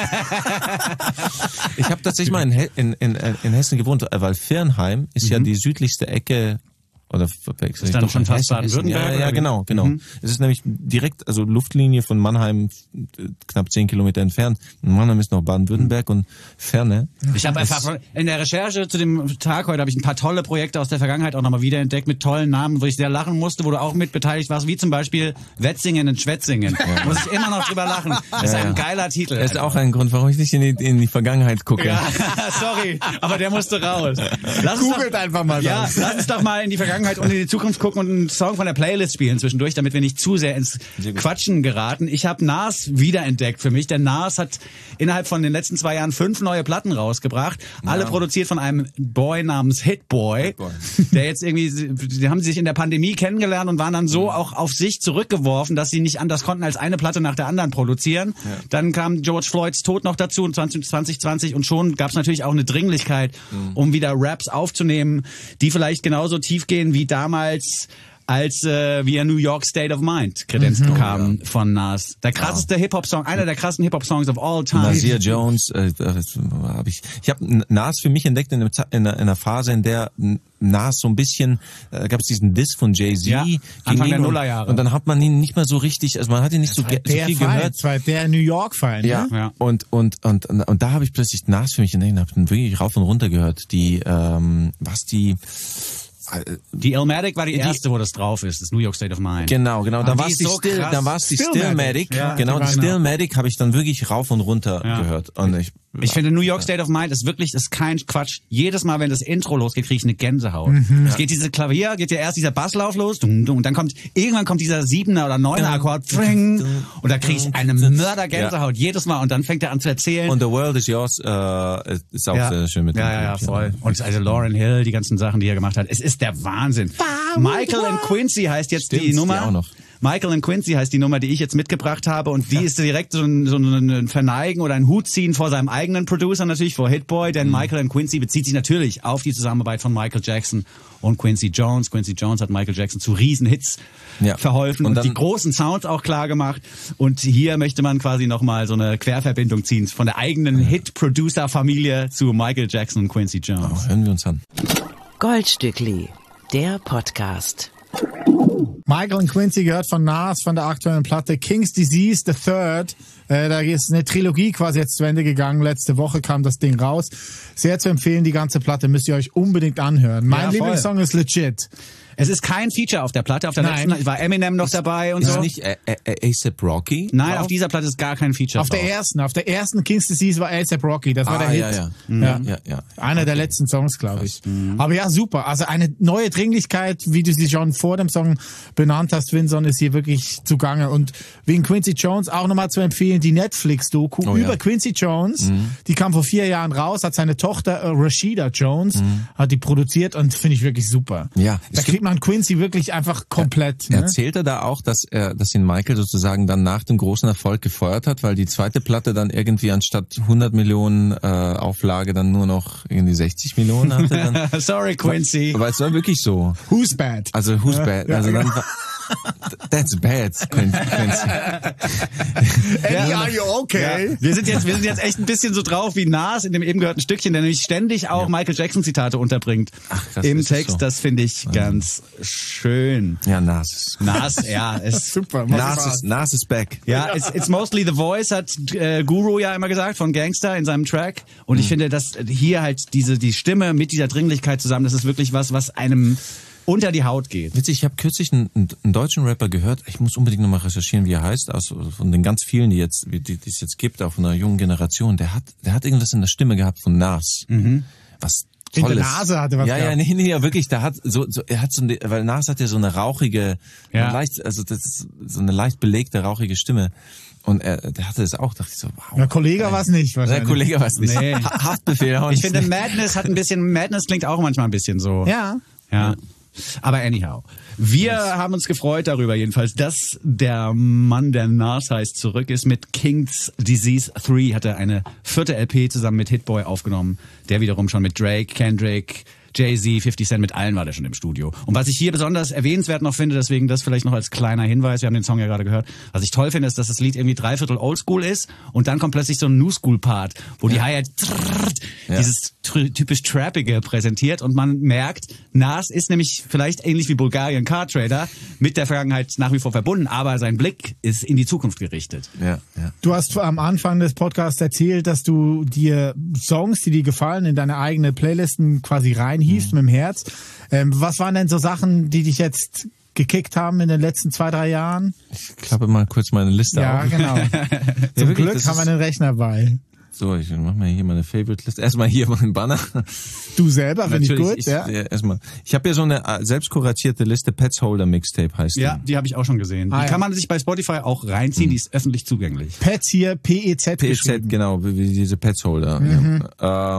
Ich habe tatsächlich mal in Hessen gewohnt, weil Firnheim ist ja die südlichste Ecke. Oder verwechsel ich dann doch schon fast Baden-Württemberg? Ja, genau. Es ist nämlich direkt, also Luftlinie von Mannheim knapp 10 Kilometer entfernt. Mannheim ist noch Baden-Württemberg und Ferne. Ich habe einfach in der Recherche zu dem Tag heute habe ich ein paar tolle Projekte aus der Vergangenheit auch nochmal wiederentdeckt mit tollen Namen, wo ich sehr lachen musste, wo du auch mit beteiligt warst, wie zum Beispiel Wetzingen und Schwetzingen. Ja. Muss ich immer noch drüber lachen. Das ist ein geiler Titel. Das ist auch ein Grund, warum ich nicht in die Vergangenheit gucke. Ja, sorry, aber der musste raus. Googelt einfach mal. Ja, lass uns doch mal in die Vergangenheit und in die Zukunft gucken und einen Song von der Playlist spielen zwischendurch, damit wir nicht zu sehr ins Quatschen geraten. Ich habe Nas wiederentdeckt für mich, denn Nas hat innerhalb von den letzten 2 Jahren 5 neue Platten rausgebracht, alle produziert von einem Boy namens Hitboy, der jetzt irgendwie, die haben sich in der Pandemie kennengelernt und waren dann so auch auf sich zurückgeworfen, dass sie nicht anders konnten, als eine Platte nach der anderen produzieren. Ja. Dann kam George Floyds Tod noch dazu in 2020 und schon gab es natürlich auch eine Dringlichkeit, um wieder Raps aufzunehmen, die vielleicht genauso tief gehen wie damals, als wir New York State of Mind kredenzt bekamen von Nas. Der krasseste Hip-Hop-Song, einer der krassen Hip-Hop-Songs of all time. Nasir Jones, ich habe Nas für mich entdeckt in einer Phase, in der Nas so ein bisschen, gab es diesen Diss von Jay-Z Anfang der Nullerjahre. Und dann hat man ihn nicht mehr so richtig, also man hat ihn nicht so viel gehört. Das war der New York-Fall, ne? Ja. Und da habe ich plötzlich Nas für mich entdeckt und habe ihn wirklich rauf und runter gehört. Die Illmatic war die erste, wo das drauf ist, das New York State of Mind. Genau. Da war es die so Stillmatic. Ja, genau, die Stillmatic habe ich dann wirklich rauf und runter Ja. gehört. Und Ich finde, New York State of Mind ist wirklich, ist kein Quatsch. Jedes Mal, wenn das Intro losgeht, kriege ich eine Gänsehaut. Es geht diese Klavier, geht ja erst dieser Basslauf los, und dann irgendwann kommt dieser 7er oder 9er Akkord, und da kriege ich eine Mörder-Gänsehaut jedes Mal, und dann fängt er an zu erzählen. Und The World is Yours ist auch sehr schön mit dem Ja, Clip, voll. Und also Lauryn Hill, die ganzen Sachen, die er gemacht hat. Es ist der Wahnsinn. Michael and Quincy heißt jetzt Stimmt, die Nummer. die auch noch. Michael and Quincy heißt die Nummer, die ich jetzt mitgebracht habe, und die ist direkt so ein Verneigen oder ein Hut ziehen vor seinem eigenen Producer natürlich, vor Hitboy, denn Michael and Quincy bezieht sich natürlich auf die Zusammenarbeit von Michael Jackson und Quincy Jones. Quincy Jones hat Michael Jackson zu Riesenhits verholfen und die großen Sounds auch klar gemacht, und hier möchte man quasi nochmal so eine Querverbindung ziehen von der eigenen Hit-Producer-Familie zu Michael Jackson und Quincy Jones. Hören wir uns an. Goldstückli, der Podcast. Michael und Quincy gehört von Nas, von der aktuellen Platte King's Disease the Third. Da ist eine Trilogie quasi jetzt zu Ende gegangen. Letzte Woche kam das Ding raus. Sehr zu empfehlen, die ganze Platte müsst ihr euch unbedingt anhören. Mein Lieblingssong ist Legit. Es ist kein Feature auf der Platte. Auf der letzten war Eminem noch dabei und Ist so. nicht A$AP Rocky? Nein, drauf? auf dieser Platte ist gar kein Feature Auf der ersten King's Disease war A$AP Rocky. Das war der Hit. Ja. Einer der letzten Songs, glaube ich. Aber ja, super. Also eine neue Dringlichkeit, wie du sie schon vor dem Song benannt hast, Vinson, ist hier wirklich zugange. Und wegen Quincy Jones auch nochmal zu empfehlen, die Netflix-Doku über Quincy Jones. Die kam vor 4 Jahren raus, hat seine Tochter Rashida Jones, hat die produziert, und finde ich wirklich super. Ja, Da kriegt man Quincy wirklich einfach komplett. Erzählt er da auch, dass ihn Michael sozusagen dann nach dem großen Erfolg gefeuert hat, weil die zweite Platte dann irgendwie anstatt 100 Millionen Auflage dann nur noch irgendwie 60 Millionen hatte? Dann, Sorry, Quincy. aber es war wirklich so. Who's bad? Also who's bad? Also dann war, that's bad, Quincy. Eddie, are you okay? Ja. Wir sind jetzt echt ein bisschen so drauf wie Nas in dem eben gehörten Stückchen, der nämlich ständig auch Michael Jackson Zitate unterbringt. Ach, krass, im ist das Text. so? Das finde ich ganz schön. Ja, Nas. Nas, ja, ist Super. Nas is back. Ja, it's mostly the voice, hat Guru ja immer gesagt, von Gangster in seinem Track. Und ich finde, dass hier halt die Stimme mit dieser Dringlichkeit zusammen, das ist wirklich was einem unter die Haut geht. Witzig, ich habe kürzlich einen deutschen Rapper gehört, ich muss unbedingt nochmal recherchieren, wie er heißt, von den ganz vielen, die es jetzt gibt, auch von einer jungen Generation, der hat irgendwas in der Stimme gehabt von Nas. Was In Tolles. der Nase hatte was gehabt. Ja, wirklich, weil Nas hat ja so eine rauchige, so eine leicht belegte, rauchige Stimme. Und der hatte das auch, dachte ich so, wow. Der Kollege war es nicht wahrscheinlich. Der Kollege war es nicht. Nee. Haftbefehl auch Ich nicht. finde, Madness klingt auch manchmal ein bisschen so. Ja. Ja. Aber anyhow, wir haben uns gefreut darüber jedenfalls, dass der Mann, der Nas heißt, zurück ist. Mit King's Disease 3 hat er eine 4. LP zusammen mit Hitboy aufgenommen, der wiederum schon mit Drake, Kendrick, Jay-Z, 50 Cent, mit allen war der schon im Studio. Und was ich hier besonders erwähnenswert noch finde, deswegen das vielleicht noch als kleiner Hinweis, wir haben den Song ja gerade gehört, was ich toll finde, ist, dass das Lied irgendwie 3/4 Oldschool ist und dann kommt plötzlich so ein New-School-Part, wo die Hi-Hat dieses typisch Trappige präsentiert und man merkt, Nas ist nämlich vielleicht ähnlich wie Bulgarian Car Trader mit der Vergangenheit nach wie vor verbunden, aber sein Blick ist in die Zukunft gerichtet. Ja. Du hast am Anfang des Podcasts erzählt, dass du dir Songs, die dir gefallen, in deine eigene Playlisten quasi reinhiefst mit dem Herz. Was waren denn so Sachen, die dich jetzt gekickt haben in den letzten 2-3 Jahren? Ich klappe mal kurz meine Liste auf. Ja, genau. Zum wirklich, Glück das haben wir ist- einen Rechner bei. So, ich mach mal hier meine Favorite-Liste. Erstmal hier meinen Banner. Du selber, finde ich Natürlich, gut. Ja. erstmal. Ich habe ja so eine selbst kuratierte Liste, Pets Holder Mixtape heißt Ja, die. die habe ich auch schon gesehen. Die kann man sich bei Spotify auch reinziehen, die ist öffentlich zugänglich. Pets hier, PEZ PEZ, geschrieben. genau, wie diese Pets Holder. Ja.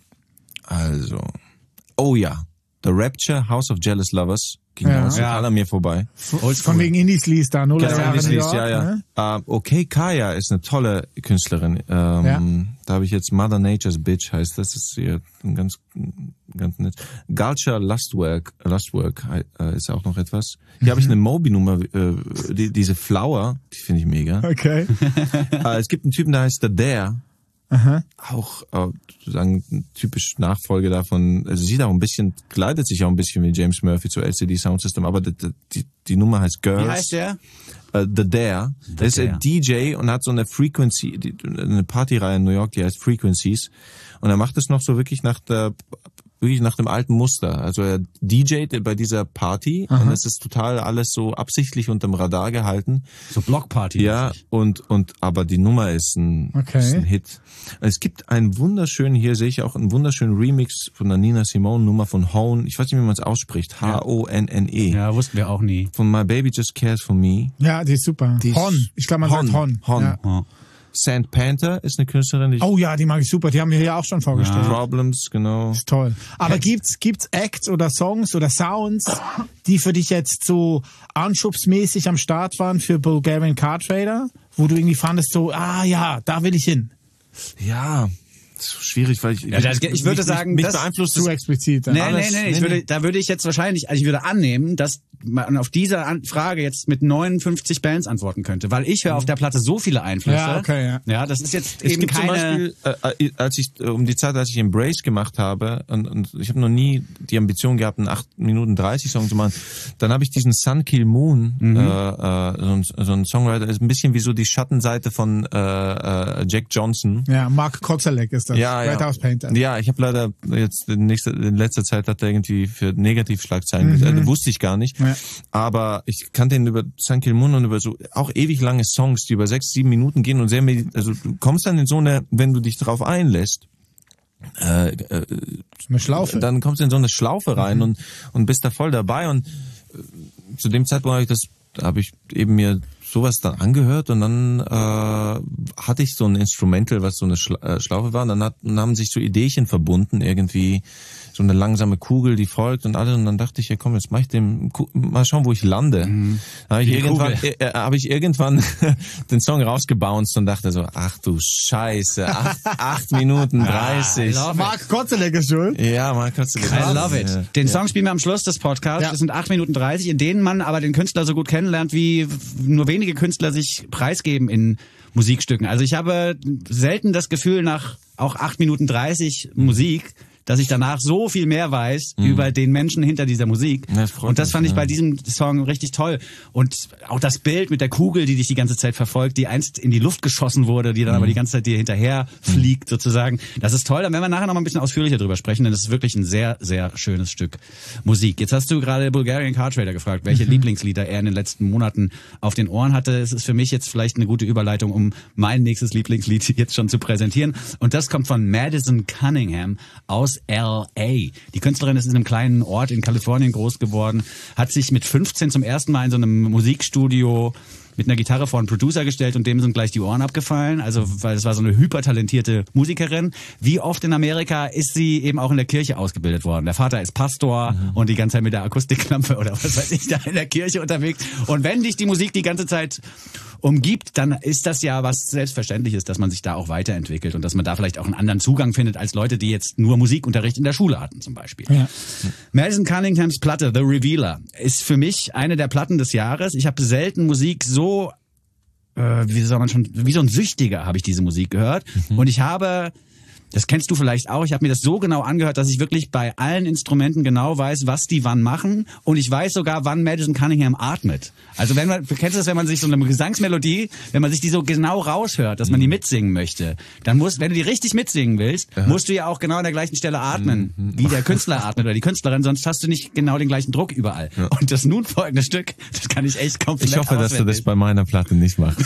Also. Oh ja. The Rapture, House of Jealous Lovers. Ging Ja. ja alle an mir vorbei. Von wegen Indies da, 0 Genau, Jahre das New liest, York, ja. ne? Okay, Kaya ist eine tolle Künstlerin. Da habe ich jetzt Mother Nature's Bitch heißt das. Ist hier ein ganz nett. Galcha Lustwork ist auch noch etwas. Hier habe ich eine Moby-Nummer, diese Flower, die finde ich mega. Okay. Es gibt einen Typen, der heißt The Dare. Auch sozusagen ein typisch Nachfolger davon. Also sieht auch ein bisschen, kleidet sich auch ein bisschen wie James Murphy zu LCD Sound System, aber die Nummer heißt Girls. Wie heißt der? The Dare. Der ist ein DJ und hat so eine Frequency, eine Partyreihe in New York, die heißt Frequencies. Und er macht es noch so wirklich nach der wirklich nach dem alten Muster. Also er DJt bei dieser Party und es ist total alles so absichtlich unterm Radar gehalten. So Blockparty. Ja, aber die Nummer ist ein Hit. Es gibt einen wunderschönen, hier sehe ich auch einen wunderschönen Remix von der Nina Simone Nummer von Hone. Ich weiß nicht, wie man es ausspricht. H-O-N-N-E. Ja, wussten wir auch nie. Von My Baby Just Cares for Me. Ja, die ist super. Hon. Ich glaube, man sagt Hon. Ja. Sand Panther ist eine Künstlerin, die die mag ich super. Die haben wir hier auch schon vorgestellt. Problems, genau. Ist toll. Aber gibt's Acts oder Songs oder Sounds, die für dich jetzt so anschubsmäßig am Start waren für Bulgarian Car Trader, wo du irgendwie fandest so, da will ich hin? Ja. So schwierig, weil ich würde sagen, mich beeinflusst zu explizit. Nee. Da würde ich jetzt wahrscheinlich, ich würde annehmen, dass man auf diese Frage jetzt mit 59 Bands antworten könnte, weil ich höre auf der Platte so viele Einflüsse. Ja, das ist jetzt es eben gibt keine... Zum Beispiel, um die Zeit, als ich Embrace gemacht habe, und ich habe noch nie die Ambition gehabt, einen 8 Minuten 30 Song zu machen, dann habe ich diesen Sun Kill Moon, so ein Songwriter, ist ein bisschen wie so die Schattenseite von Jack Johnson. Ja, Mark Kozelek ist das. Red House Painter. Ja, ich habe leider jetzt in letzter Zeit hat er irgendwie für Negativschlagzeilen gesagt, wusste ich gar nicht. Ja. Aber ich kannte ihn über Sun Kill Moon und über so auch ewig lange Songs, die über 6-7 Minuten gehen und also du kommst dann in so eine, wenn du dich drauf einlässt, eine Schlaufe. Dann kommst du in so eine Schlaufe rein und bist da voll dabei und zu dem Zeitpunkt habe ich eben mir sowas dann angehört und dann hatte ich so ein Instrumental, was so eine Schlaufe war und dann haben sich so Ideechen verbunden, irgendwie so eine langsame Kugel, die folgt und alles und dann dachte ich, ja komm, jetzt mach ich mal schauen, wo ich lande. Habe ich irgendwann den Song rausgebounced und dachte so, ach du Scheiße, 8 Minuten 30. Mark Kozelek ist schuld. Ja, Mark Kozelek. I love it. Den Song spielen wir am Schluss des Podcasts. Ja. Das sind 8 Minuten 30, in denen man aber den Künstler so gut kennenlernt, wie nur wenige Künstler sich preisgeben in Musikstücken. Also ich habe selten das Gefühl nach auch 8 Minuten 30 Musik, dass ich danach so viel mehr weiß über den Menschen hinter dieser Musik. Und das fand ich bei diesem Song richtig toll. Und auch das Bild mit der Kugel, die dich die ganze Zeit verfolgt, die einst in die Luft geschossen wurde, die dann aber die ganze Zeit dir hinterher fliegt sozusagen. Das ist toll. Dann werden wir nachher noch mal ein bisschen ausführlicher drüber sprechen, denn das ist wirklich ein sehr, sehr schönes Stück Musik. Jetzt hast du gerade Bulgarian Car Trader gefragt, welche Lieblingslieder er in den letzten Monaten auf den Ohren hatte. Es ist für mich jetzt vielleicht eine gute Überleitung, um mein nächstes Lieblingslied jetzt schon zu präsentieren. Und das kommt von Madison Cunningham aus L.A. Die Künstlerin ist in einem kleinen Ort in Kalifornien groß geworden, hat sich mit 15 zum ersten Mal in so einem Musikstudio mit einer Gitarre vor einen Producer gestellt und dem sind gleich die Ohren abgefallen, also weil es war so eine hypertalentierte Musikerin. Wie oft in Amerika ist sie eben auch in der Kirche ausgebildet worden. Der Vater ist Pastor und die ganze Zeit mit der Akustiklampe oder was weiß ich da in der Kirche unterwegs. Und wenn dich die Musik die ganze Zeit umgibt, dann ist das ja was Selbstverständliches, dass man sich da auch weiterentwickelt und dass man da vielleicht auch einen anderen Zugang findet als Leute, die jetzt nur Musikunterricht in der Schule hatten zum Beispiel. Ja. Madison Cunninghams Platte The Revealer ist für mich eine der Platten des Jahres. Ich habe selten Musik so, wie so ein Süchtiger habe ich diese Musik gehört und ich habe... Das kennst du vielleicht auch. Ich habe mir das so genau angehört, dass ich wirklich bei allen Instrumenten genau weiß, was die wann machen. Und ich weiß sogar, wann Madison Cunningham atmet. Also kennst du das, wenn man sich so eine Gesangsmelodie, wenn man sich die so genau raushört, dass man die mitsingen möchte, dann wenn du die richtig mitsingen willst, musst du ja auch genau an der gleichen Stelle atmen, wie der Künstler atmet oder die Künstlerin, sonst hast du nicht genau den gleichen Druck überall. Ja. Und das nun folgende Stück, das kann ich echt komplett Ich hoffe, dass du das bei meiner Platte nicht machst.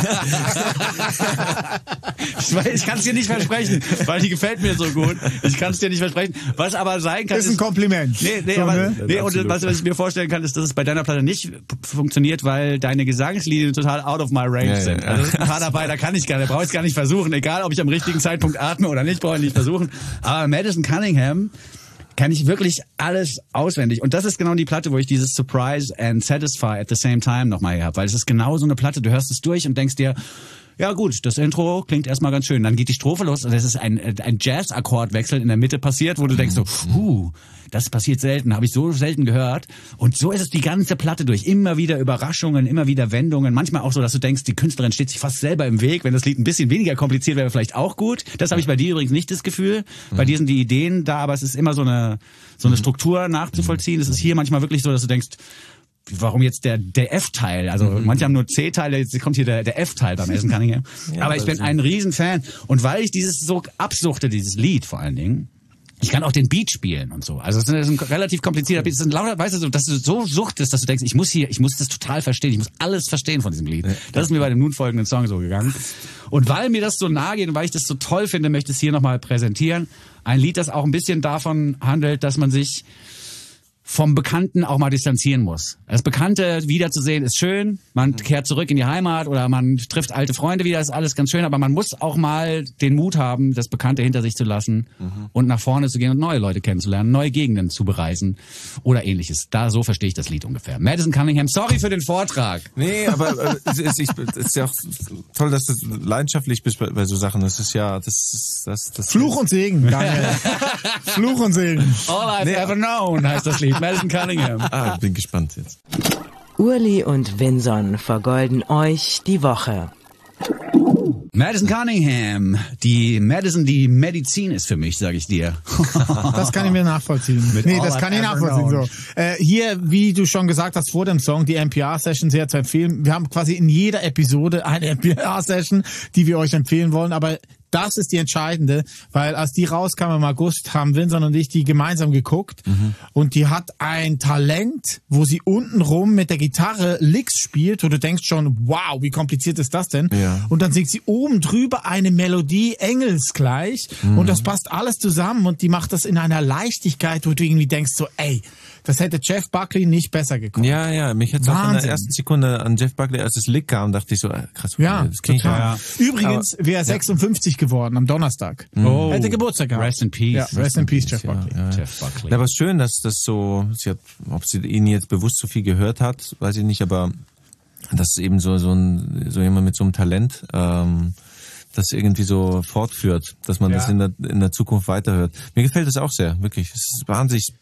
Ich kann es dir nicht versprechen, weil die gefällt mir so gut. Ich kann es dir nicht versprechen. Was aber sein kann, ist ein Kompliment. Und was ich mir vorstellen kann, ist, dass es bei deiner Platte nicht funktioniert, weil deine Gesangslinien total out of my range sind. Also ein paar dabei, da brauche ich es gar nicht versuchen. Egal, ob ich am richtigen Zeitpunkt atme oder nicht, brauche ich nicht versuchen. Aber Madison Cunningham kann ich wirklich alles auswendig. Und das ist genau die Platte, wo ich dieses Surprise and Satisfy at the same time nochmal habe. Weil es ist genau so eine Platte, du hörst es durch und denkst dir, ja gut, das Intro klingt erstmal ganz schön. Dann geht die Strophe los und es ist ein Jazz-Akkordwechsel in der Mitte passiert, wo du denkst so, das passiert selten, habe ich so selten gehört. Und so ist es die ganze Platte durch. Immer wieder Überraschungen, immer wieder Wendungen. Manchmal auch so, dass du denkst, die Künstlerin steht sich fast selber im Weg. Wenn das Lied ein bisschen weniger kompliziert wäre, vielleicht auch gut. Das habe ich bei dir übrigens nicht das Gefühl. Bei dir sind die Ideen da, aber es ist immer so eine Struktur nachzuvollziehen. Es ist hier manchmal wirklich so, dass du denkst, warum jetzt der F-Teil? Also manche haben nur C-Teile, jetzt kommt hier der F-Teil beim Madison Cunningham. Aber ich bin ein Riesenfan. Und weil ich dieses so absuchte, dieses Lied vor allen Dingen, Ich kann auch den Beat spielen und so. Also es ist ein relativ komplizierter Beat. Es sind lauter, weißt du, dass du so suchtest, dass du denkst, ich muss das total verstehen. Ich muss alles verstehen von diesem Lied. Das ist mir bei dem nun folgenden Song so gegangen. Und weil mir das so nahe geht und weil ich das so toll finde, möchte ich es hier nochmal präsentieren. Ein Lied, das auch ein bisschen davon handelt, dass man sich vom Bekannten auch mal distanzieren muss. Das Bekannte wiederzusehen ist schön, man kehrt zurück in die Heimat oder man trifft alte Freunde wieder, ist alles ganz schön, aber man muss auch mal den Mut haben, das Bekannte hinter sich zu lassen und nach vorne zu gehen und neue Leute kennenzulernen, neue Gegenden zu bereisen oder ähnliches. So verstehe ich das Lied ungefähr. Madison Cunningham, sorry für den Vortrag. Nee, aber es ist ja auch toll, dass du leidenschaftlich bist bei so Sachen. Das ist ja, das Fluch und Segen, Daniel. Fluch und Segen. All I've ever known heißt das Lied. Madison Cunningham. Bin gespannt jetzt. Urli und Vinson vergolden euch die Woche. Madison Cunningham. Die Medizin ist für mich, sage ich dir. Das kann ich mir nachvollziehen. Das kann ich nachvollziehen. So. Hier, wie du schon gesagt hast vor dem Song, die NPR-Session sehr zu empfehlen. Wir haben quasi in jeder Episode eine NPR-Session, die wir euch empfehlen wollen, aber das ist die entscheidende, weil als die rauskam im August, haben Vincent und ich die gemeinsam geguckt und die hat ein Talent, wo sie untenrum mit der Gitarre Licks spielt, wo du denkst schon, wow, wie kompliziert ist das denn? Ja. Und dann singt sie oben drüber eine Melodie engelsgleich und das passt alles zusammen und die macht das in einer Leichtigkeit, wo du irgendwie denkst so, ey, das hätte Jeff Buckley nicht besser gekonnt. Ja, mich hat's auch in der ersten Sekunde an Jeff Buckley, als das Lick kam, dachte ich so, krass, das klingt total. Übrigens wäre 56 geworden am Donnerstag. Hätte Geburtstag gehabt. Rest in Peace. Ja, Rest in Peace, Jeff Buckley. Ja. Jeff Buckley. Ja, aber schön, dass das so, ob sie ihn jetzt bewusst so viel gehört hat, weiß ich nicht, aber dass eben so jemand mit so einem Talent, das irgendwie so fortführt, dass man das in der Zukunft weiterhört. Mir gefällt das auch sehr, wirklich. Es ist wahnsinnig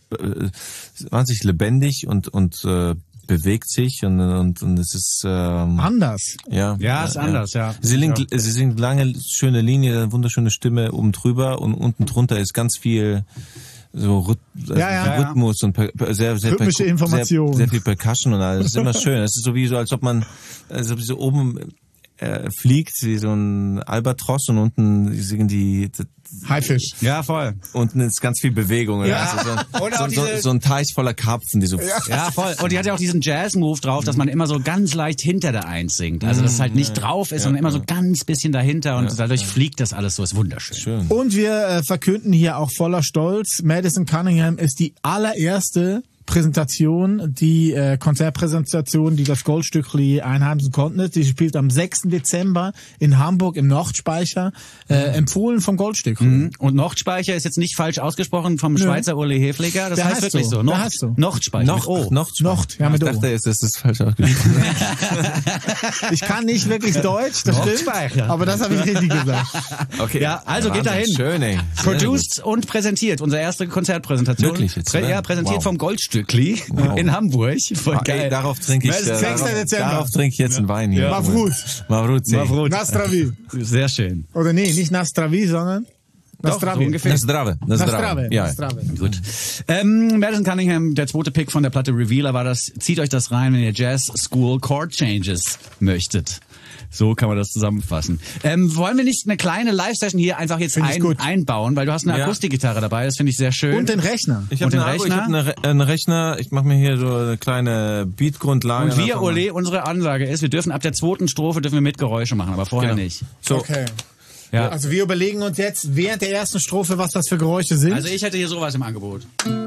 lebendig und bewegt sich und es ist anders. Ja, ist anders, ja. Sie singt lange, schöne Linie, eine wunderschöne Stimme oben drüber und unten drunter ist ganz viel so Rhythmus und sehr rhythmische Information. Sehr viel Percussion und alles. Das ist immer schön. Es ist so als ob man so oben fliegt wie so ein Albatros und unten singen die Haifisch. Ja, voll. Unten ist ganz viel Bewegung. Ja. Also so ein Teich voller Karpfen, die so... Ja, voll. Und die hat ja auch diesen Jazz-Move drauf, dass man immer so ganz leicht hinter der Eins singt. Also, dass es halt nicht drauf ist, sondern immer so ganz bisschen dahinter und dadurch fliegt das alles so. Ist wunderschön. Schön. Und wir verkünden hier auch voller Stolz, Madison Cunningham ist die allererste Präsentation, die Konzertpräsentation, die das Goldstückli einheimsen konnte. Die spielt am 6. Dezember in Hamburg im Nordspeicher, empfohlen vom Goldstückli. Und Nordspeicher ist jetzt nicht falsch ausgesprochen vom Schweizer Uli Hefliger. Das heißt wirklich so. Nordspeicher. Nord. Ja, mit ich dachte, es ist falsch ausgesprochen. Ich kann nicht wirklich Deutsch, das stimmt, aber das habe ich richtig gesagt. Okay. Ja, also geht dahin. Schön, ey. Produced und präsentiert. Unsere erste Konzertpräsentation. Wirklich jetzt? Präsentiert vom Goldstückli in Hamburg. Voll geil. Darauf trinke ich jetzt einen Wein hier. Mavrut. Nastravi. Sehr schön. Oder nee, nicht Nastravi, sondern Nastravi. ungefähr. Nastrave. Ja. Gut. Madison Cunningham, der zweite Pick von der Platte Revealer war das. Zieht euch das rein, wenn ihr Jazz School Chord Changes möchtet. So kann man das zusammenfassen. Wollen wir nicht eine kleine Live-Session hier einfach jetzt einbauen, weil du hast eine Akustikgitarre dabei, das finde ich sehr schön. Und den Rechner. Ich habe einen Rechner, ich mache mir hier so eine kleine Beat-Grundlage. Und wir, Ole, unsere Ansage ist, wir dürfen ab der zweiten Strophe mit Geräusche machen, aber vorher nicht. So. Okay. Ja. Also wir überlegen uns jetzt während der ersten Strophe, was das für Geräusche sind. Also ich hätte hier sowas im Angebot.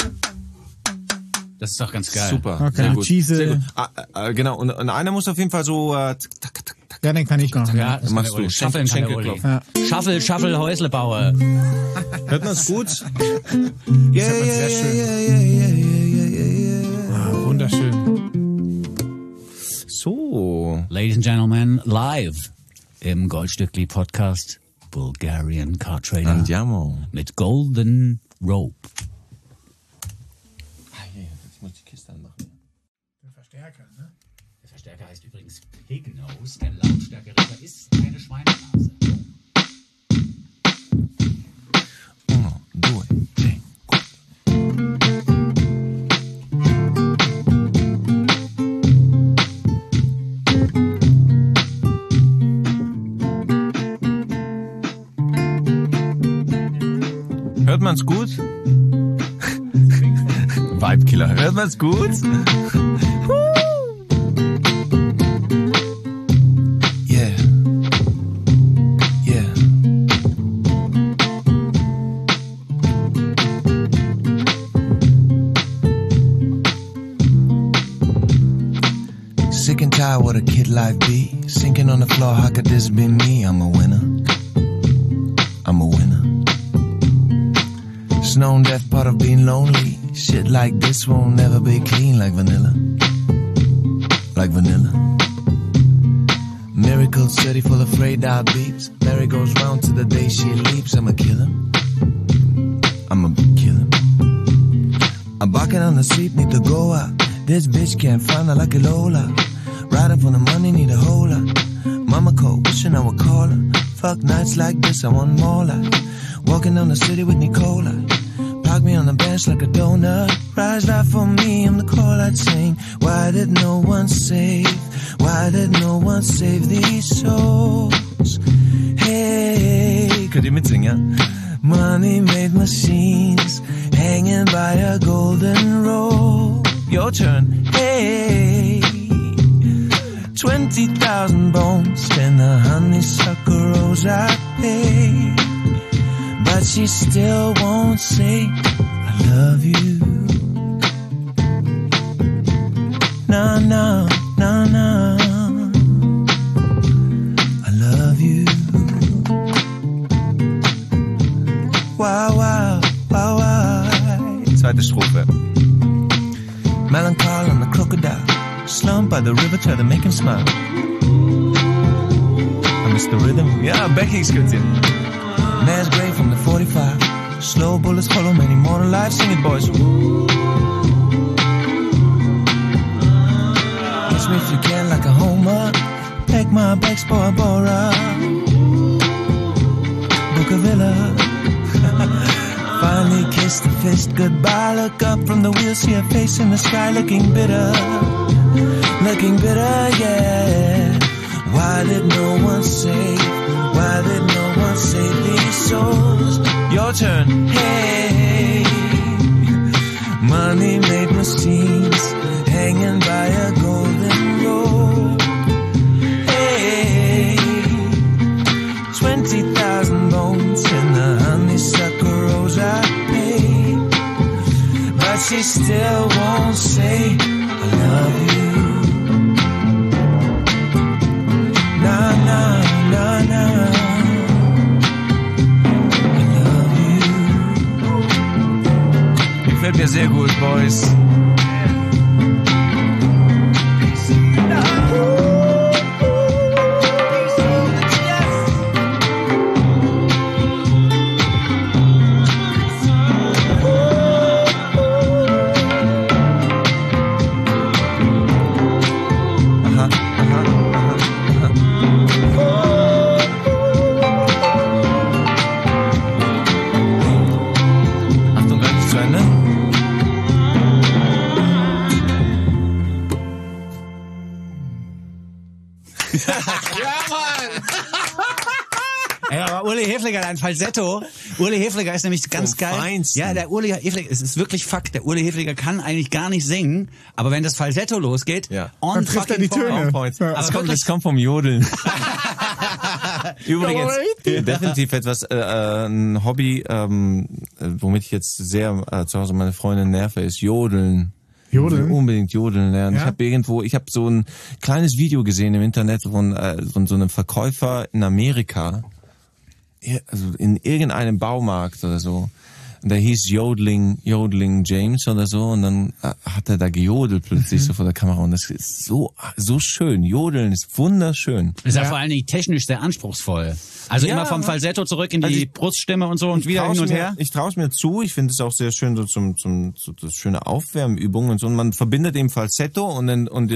Das ist doch ganz geil. Super. Okay. Sehr gut. Sehr gut. Genau. Und einer muss auf jeden Fall so ja, den kann ich machen. Ja, das machst du. Schaffeln kann der Uli. Ja. Schaffel, Häuslebauer. Hört man es gut? Ja. Wunderschön. So. Ladies and Gentlemen, live im Goldstückli Podcast Bulgarian Car Trader Andiamo. mit Golden Rope. Jetzt muss ich die Kiste anmachen. Der Verstärker, ne? Der Verstärker heißt übrigens Pig Nose. Der Lautstärkeregler ist eine Schweinenase. 1, 2, 3. Hört man's gut? Vibekiller. Hört man's gut? Yeah. Yeah. Sick and tired, what a kid life be. Sinking on the floor, how could this be me? I'm a winner. I'm a winner. It's known death part of being lonely. Shit like this won't never be clean like vanilla. Like vanilla. Miracle city full of frayed out beats. Mary goes round to the day she leaps. I'm a killer. I'm a killer. I'm barking on the street, need to go out. This bitch can't find her like a Lola. Riding for the money, need a whole lot. Mama cold, wishing I would call her. Fuck nights like this, I want more like. Walking down the city with Nicola. Park me on the bench like a donut. Rise right for me, I'm the call I'd sing. Why did no one save? Why did no one save these souls? Hey, könnt ihr mitsingen, ja? Money made machines hanging by a golden rope. Your turn, hey. 20,000 bones in a honeysuckle rose I pay. But she still won't say I love you. No, no, no, no. I love you. Wow, wow, wow, wow. Zweite Strophe. Melancholy on the crocodile. Slump by the river, try to make him smile. I miss the rhythm. Yeah, Becky's good too. Mass grave from the 45. Slow bullets follow many more alive. Sing it, boys. Kiss me if you can like a homer. Take my bags, Bora Bora. Bucavilla. Finally kiss the fist goodbye. Look up from the wheel, see her face in the sky, looking bitter. Looking bitter, yeah. Why did no one save? Why did no one save these souls? Your turn, hey. Money made machines hanging by a golden rope. Hey, 20,000 bones in the honeysuckle rose I paid. But she still won't say I love you. Na na na na. I love you. Gefällt mir sehr gut, Boys. Uli Hefliger, ein Falsetto. Uli Hefliger ist nämlich ganz geil. Feinsten. Ja, der Uli Hefliger, es ist wirklich Fakt, der Uli Hefliger kann eigentlich gar nicht singen, aber wenn das Falsetto losgeht, ja. on dann trifft er die Töne. Das kommt vom Jodeln. Übrigens, definitiv etwas, ein Hobby, womit ich jetzt sehr zu Hause meine Freundin nerve, ist Jodeln. Jodeln? Unbedingt jodeln lernen. Ja? Ich habe so ein kleines Video gesehen im Internet von so einem Verkäufer in Amerika, also in irgendeinem Baumarkt oder so. Und der hieß Jodeling James oder so, und dann hat er da gejodelt plötzlich so vor der Kamera, und das ist so schön. Jodeln ist wunderschön. Ist ja vor allen Dingen technisch sehr anspruchsvoll. Also immer vom Falsetto zurück in die Bruststimme und so und wieder hin und her. Ich traue es mir zu. Ich finde es auch sehr schön, so so das schöne Aufwärmübungen und so. Und man verbindet eben Falsetto und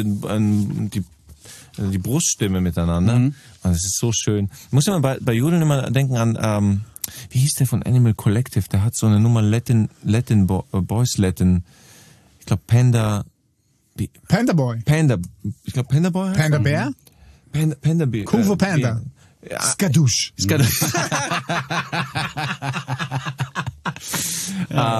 die Bruststimme miteinander. Und das ist so schön. Muss ja mal bei Jodeln immer denken an, wie hieß der von Animal Collective? Der hat so eine Nummer Boys Latin. Ich glaube Panda Boy. Ich glaube Panda Boy. Panda Bear? Panda Bear. Kung Fu Panda. Ja. Skadoosh.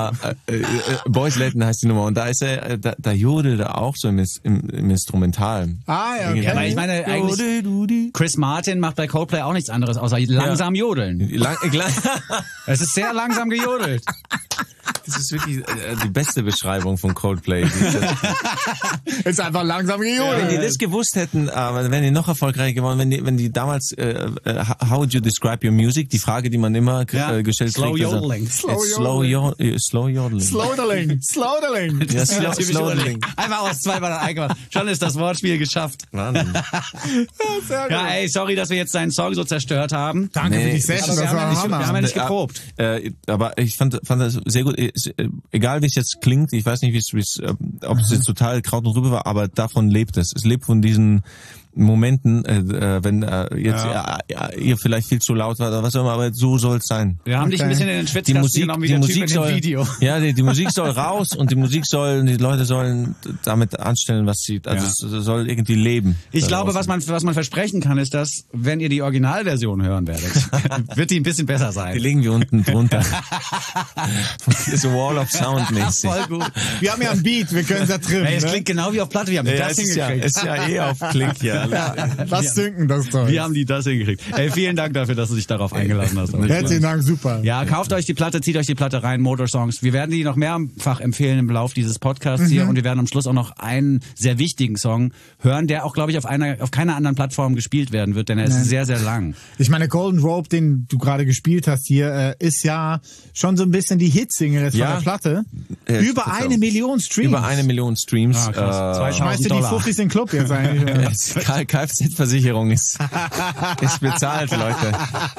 Boys Latin heißt die Nummer und da ist da jodelt er auch so im Instrumental. Ah, ja, okay. Ja, aber ich meine, eigentlich, Chris Martin macht bei Coldplay auch nichts anderes, außer langsam jodeln. Es ist sehr langsam gejodelt. Das ist wirklich die beste Beschreibung von Coldplay. Ist einfach langsam gejodelt. Wenn die das gewusst hätten, wären die noch erfolgreicher geworden. Wenn die damals, how would you describe your music? Die Frage, die man immer gestellt Slow kriegt. Yodeling. Slow Yodeling. Slowdeling. Ja, Slowdeling. Einfach aus 2 Mal eingemacht. Schon ist das Wortspiel geschafft. Wahnsinn. Ja, ey, sorry, dass wir jetzt deinen Song so zerstört haben. Danke für die Session, das war Hammer. Wir haben ja nicht geprobt. Aber ich fand das sehr gut. Egal wie es jetzt klingt, ich weiß nicht, ob es jetzt total Kraut und Rübe war, aber davon lebt es. Es lebt von diesen Momenten, wenn ihr vielleicht viel zu laut war oder was auch immer, aber so soll es sein. Wir haben dich ein bisschen in den Schwitzkasten genommen, wie der Typ in dem Video. Ja, die Musik soll raus und die Leute sollen damit anstellen, was sie, es soll irgendwie leben. Ich glaube, was man versprechen kann, ist, dass, wenn ihr die Originalversion hören werdet, wird die ein bisschen besser sein. Die legen wir unten drunter. So Wall of Sound mäßig. Voll gut. Wir haben ja ein Beat, wir können es ja trimmen. Es klingt genau wie auf Platte, wir haben das hingekriegt. Ist ja eh auf Klick, ja. Lass sinken, das Zeug. Wir haben das hingekriegt. Ey, vielen Dank dafür, dass du dich darauf eingelassen hast. Herzlichen Dank, super. Ja, kauft euch die Platte, zieht euch die Platte rein, Motorsongs. Wir werden die noch mehrfach empfehlen im Lauf dieses Podcasts hier und wir werden am Schluss auch noch einen sehr wichtigen Song hören, der auch, glaube ich, auf keiner anderen Plattform gespielt werden wird, denn er ist sehr, sehr lang. Ich meine, Golden Rope, den du gerade gespielt hast hier, ist ja schon so ein bisschen die Hitsingle jetzt von der Platte. Über 1 Million Streams. Über 1 Million Streams. Schmeißt du die Fuffis in den Club jetzt eigentlich? Kfz-Versicherung ist bezahlt, Leute.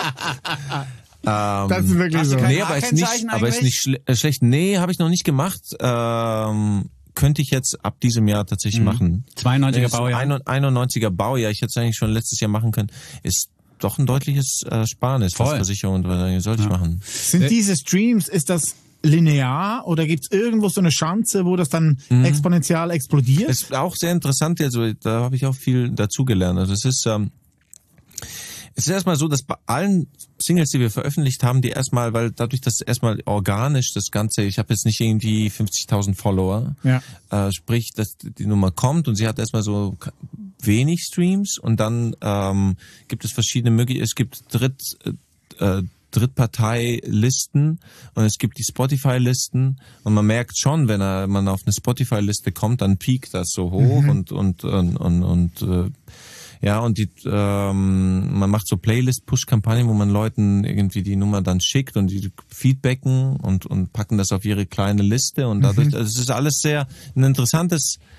Das ist wirklich so. Nee, aber ist nicht schlecht. Nee, habe ich noch nicht gemacht. Könnte ich jetzt ab diesem Jahr tatsächlich machen. 92er Baujahr. 91er Baujahr. Ich hätte es eigentlich schon letztes Jahr machen können. Ist doch ein deutliches Sparnis, was Versicherung sollte ich machen. Sind diese Streams, ist das linear oder gibt es irgendwo so eine Chance, wo das dann exponentiell explodiert? Das ist auch sehr interessant, also da habe ich auch viel dazugelernt. Also es ist erstmal so, dass bei allen Singles, die wir veröffentlicht haben, die erstmal, weil dadurch, dass erstmal organisch das Ganze, ich habe jetzt nicht irgendwie 50.000 Follower, sprich, dass die Nummer kommt und sie hat erstmal so wenig Streams und dann gibt es verschiedene Möglichkeiten, es gibt Drittparteilisten und es gibt die Spotify-Listen und man merkt schon, wenn man auf eine Spotify-Liste kommt, dann piekt das so hoch und man macht so Playlist-Push-Kampagnen, wo man Leuten irgendwie die Nummer dann schickt und die feedbacken und packen das auf ihre kleine Liste und dadurch, also es ist alles sehr eine interessante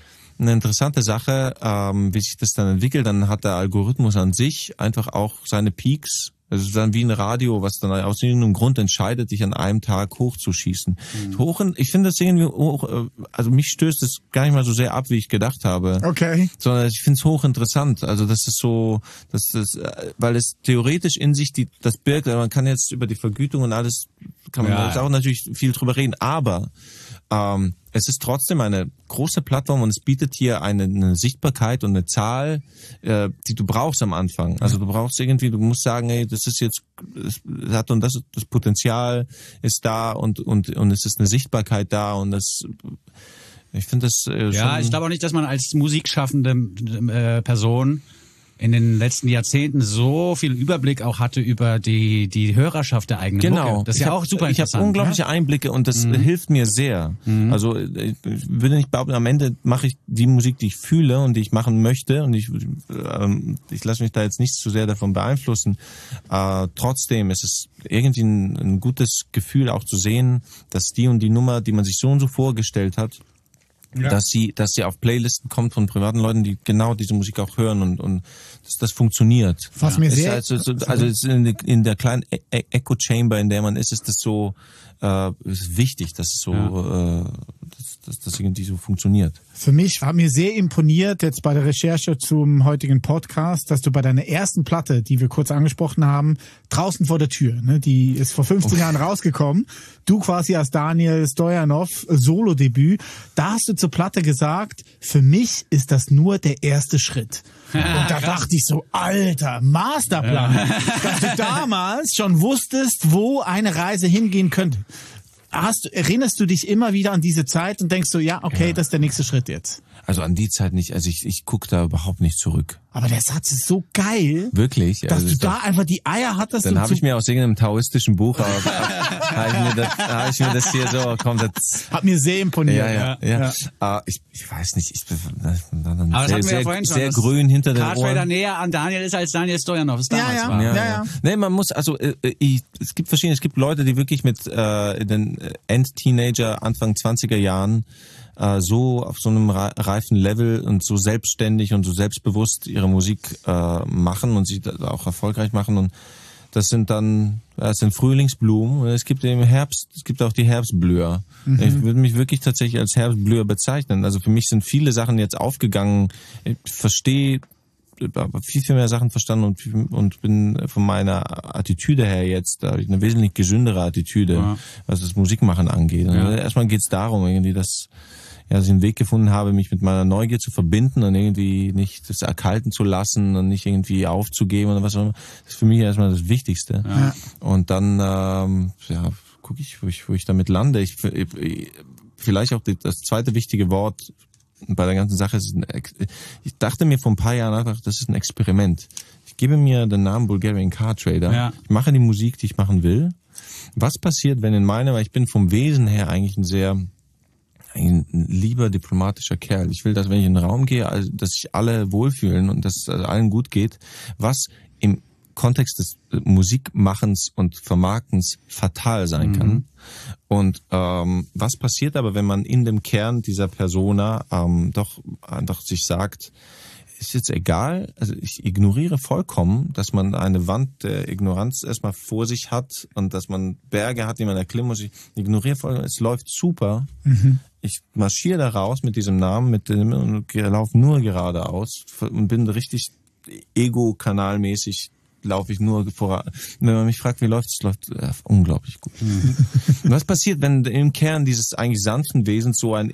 Sache, wie sich das dann entwickelt. Dann hat der Algorithmus an sich einfach auch seine Peaks. Also es ist dann wie ein Radio, was dann aus irgendeinem Grund entscheidet, dich an einem Tag hochzuschießen. Ich finde das irgendwie hoch, also mich stößt es gar nicht mal so sehr ab, wie ich gedacht habe. Okay. Sondern ich finde es hochinteressant. Also das ist so, weil es theoretisch in sich das birgt, man kann jetzt über die Vergütung und alles, kann man jetzt auch natürlich viel drüber reden, aber es ist trotzdem eine große Plattform und es bietet hier eine Sichtbarkeit und eine Zahl, die du brauchst am Anfang. Also du brauchst irgendwie, du musst sagen, hey, das ist jetzt, das Potenzial ist da und es ist eine Sichtbarkeit da und ich finde das schon. Ja, ich glaube auch nicht, dass man als musikschaffende Person in den letzten Jahrzehnten so viel Überblick auch hatte über die Hörerschaft der eigenen Mucke. Das ist ja auch super interessant. Ich habe unglaubliche Einblicke und das hilft mir sehr. Also ich würde nicht behaupten, am Ende mache ich die Musik, die ich fühle und die ich machen möchte und ich lasse mich da jetzt nicht zu sehr davon beeinflussen. Trotzdem ist es irgendwie ein gutes Gefühl auch zu sehen, dass die und die Nummer, die man sich so und so vorgestellt hat, dass sie auf Playlisten kommt von privaten Leuten, die genau diese Musik auch hören und das funktioniert. Was mir sehr, also in der kleinen Echo Chamber, in der man ist das so ist wichtig, dass es so dass irgendwie so funktioniert. Für mich hat mir sehr imponiert jetzt bei der Recherche zum heutigen Podcast, dass du bei deiner ersten Platte, die wir kurz angesprochen haben, draußen vor der Tür, ne, die ist vor 15 Jahren rausgekommen, du quasi als Daniel Stojanov Solo-Debüt, da hast du zur Platte gesagt, für mich ist das nur der erste Schritt. Und da dachte ich so, alter, Masterplan, dass du damals schon wusstest, wo eine Reise hingehen könnte. erinnerst du dich immer wieder an diese Zeit und denkst so, ja, okay, das ist der nächste Schritt jetzt? Also an die Zeit nicht, also ich gucke da überhaupt nicht zurück. Aber der Satz ist so geil. Wirklich? Dass also du da einfach die Eier hattest. Dann habe ich mir aus irgendeinem taoistischen Buch habe ich mir das hier so, komm, das hat mir sehr imponiert. Ja. Ich weiß nicht, aber das hatten wir ja vorhin schon, sehr grün hinter den Ohren. Cartrader näher an Daniel ist, als Daniel Stojanov es damals war. Ja. Nee, man muss, also es gibt Leute, die wirklich mit den End-Teenager, Anfang 20er Jahren so auf so einem reifen Level und so selbstständig und so selbstbewusst ihre Musik machen und sie auch erfolgreich machen, und das sind Frühlingsblumen, und es gibt im Herbst, es gibt auch die Herbstblüher. Ich würde mich wirklich tatsächlich als Herbstblüher bezeichnen. Also für mich sind viele Sachen jetzt aufgegangen. Ich verstehe viel mehr Sachen verstanden und bin von meiner Attitüde her jetzt, da habe ich eine wesentlich gesündere Attitüde, was das Musikmachen angeht. Ja. Erstmal geht es darum, irgendwie, dass ich einen Weg gefunden habe, mich mit meiner Neugier zu verbinden und irgendwie nicht das erkalten zu lassen und nicht irgendwie aufzugeben oder was auch immer. Das ist für mich erstmal das Wichtigste. Ja. Und dann gucke ich, wo ich damit lande. Vielleicht auch das zweite wichtige Wort bei der ganzen Sache ist, ich dachte mir vor ein paar Jahren einfach, das ist ein Experiment. Ich gebe mir den Namen Bulgarian Cartrader. Ja. Ich mache die Musik, die ich machen will. Was passiert, wenn weil ich bin vom Wesen her eigentlich ein lieber diplomatischer Kerl. Ich will, dass wenn ich in den Raum gehe, also, dass sich alle wohlfühlen und dass es allen gut geht, was im Kontext des Musikmachens und Vermarktens fatal sein kann. Und was passiert aber, wenn man in dem Kern dieser Persona doch einfach sich sagt, ist jetzt egal, also ich ignoriere vollkommen, dass man eine Wand der Ignoranz erstmal vor sich hat und dass man Berge hat, die man erklimmen muss. Ich ignoriere vollkommen, es läuft super. Ich marschiere da raus mit diesem Namen, und laufe nur geradeaus und bin richtig ego-kanalmäßig, laufe ich nur voran. Wenn man mich fragt, wie läuft's, läuft unglaublich gut. Was passiert, wenn im Kern dieses eigentlich sanften Wesens so eine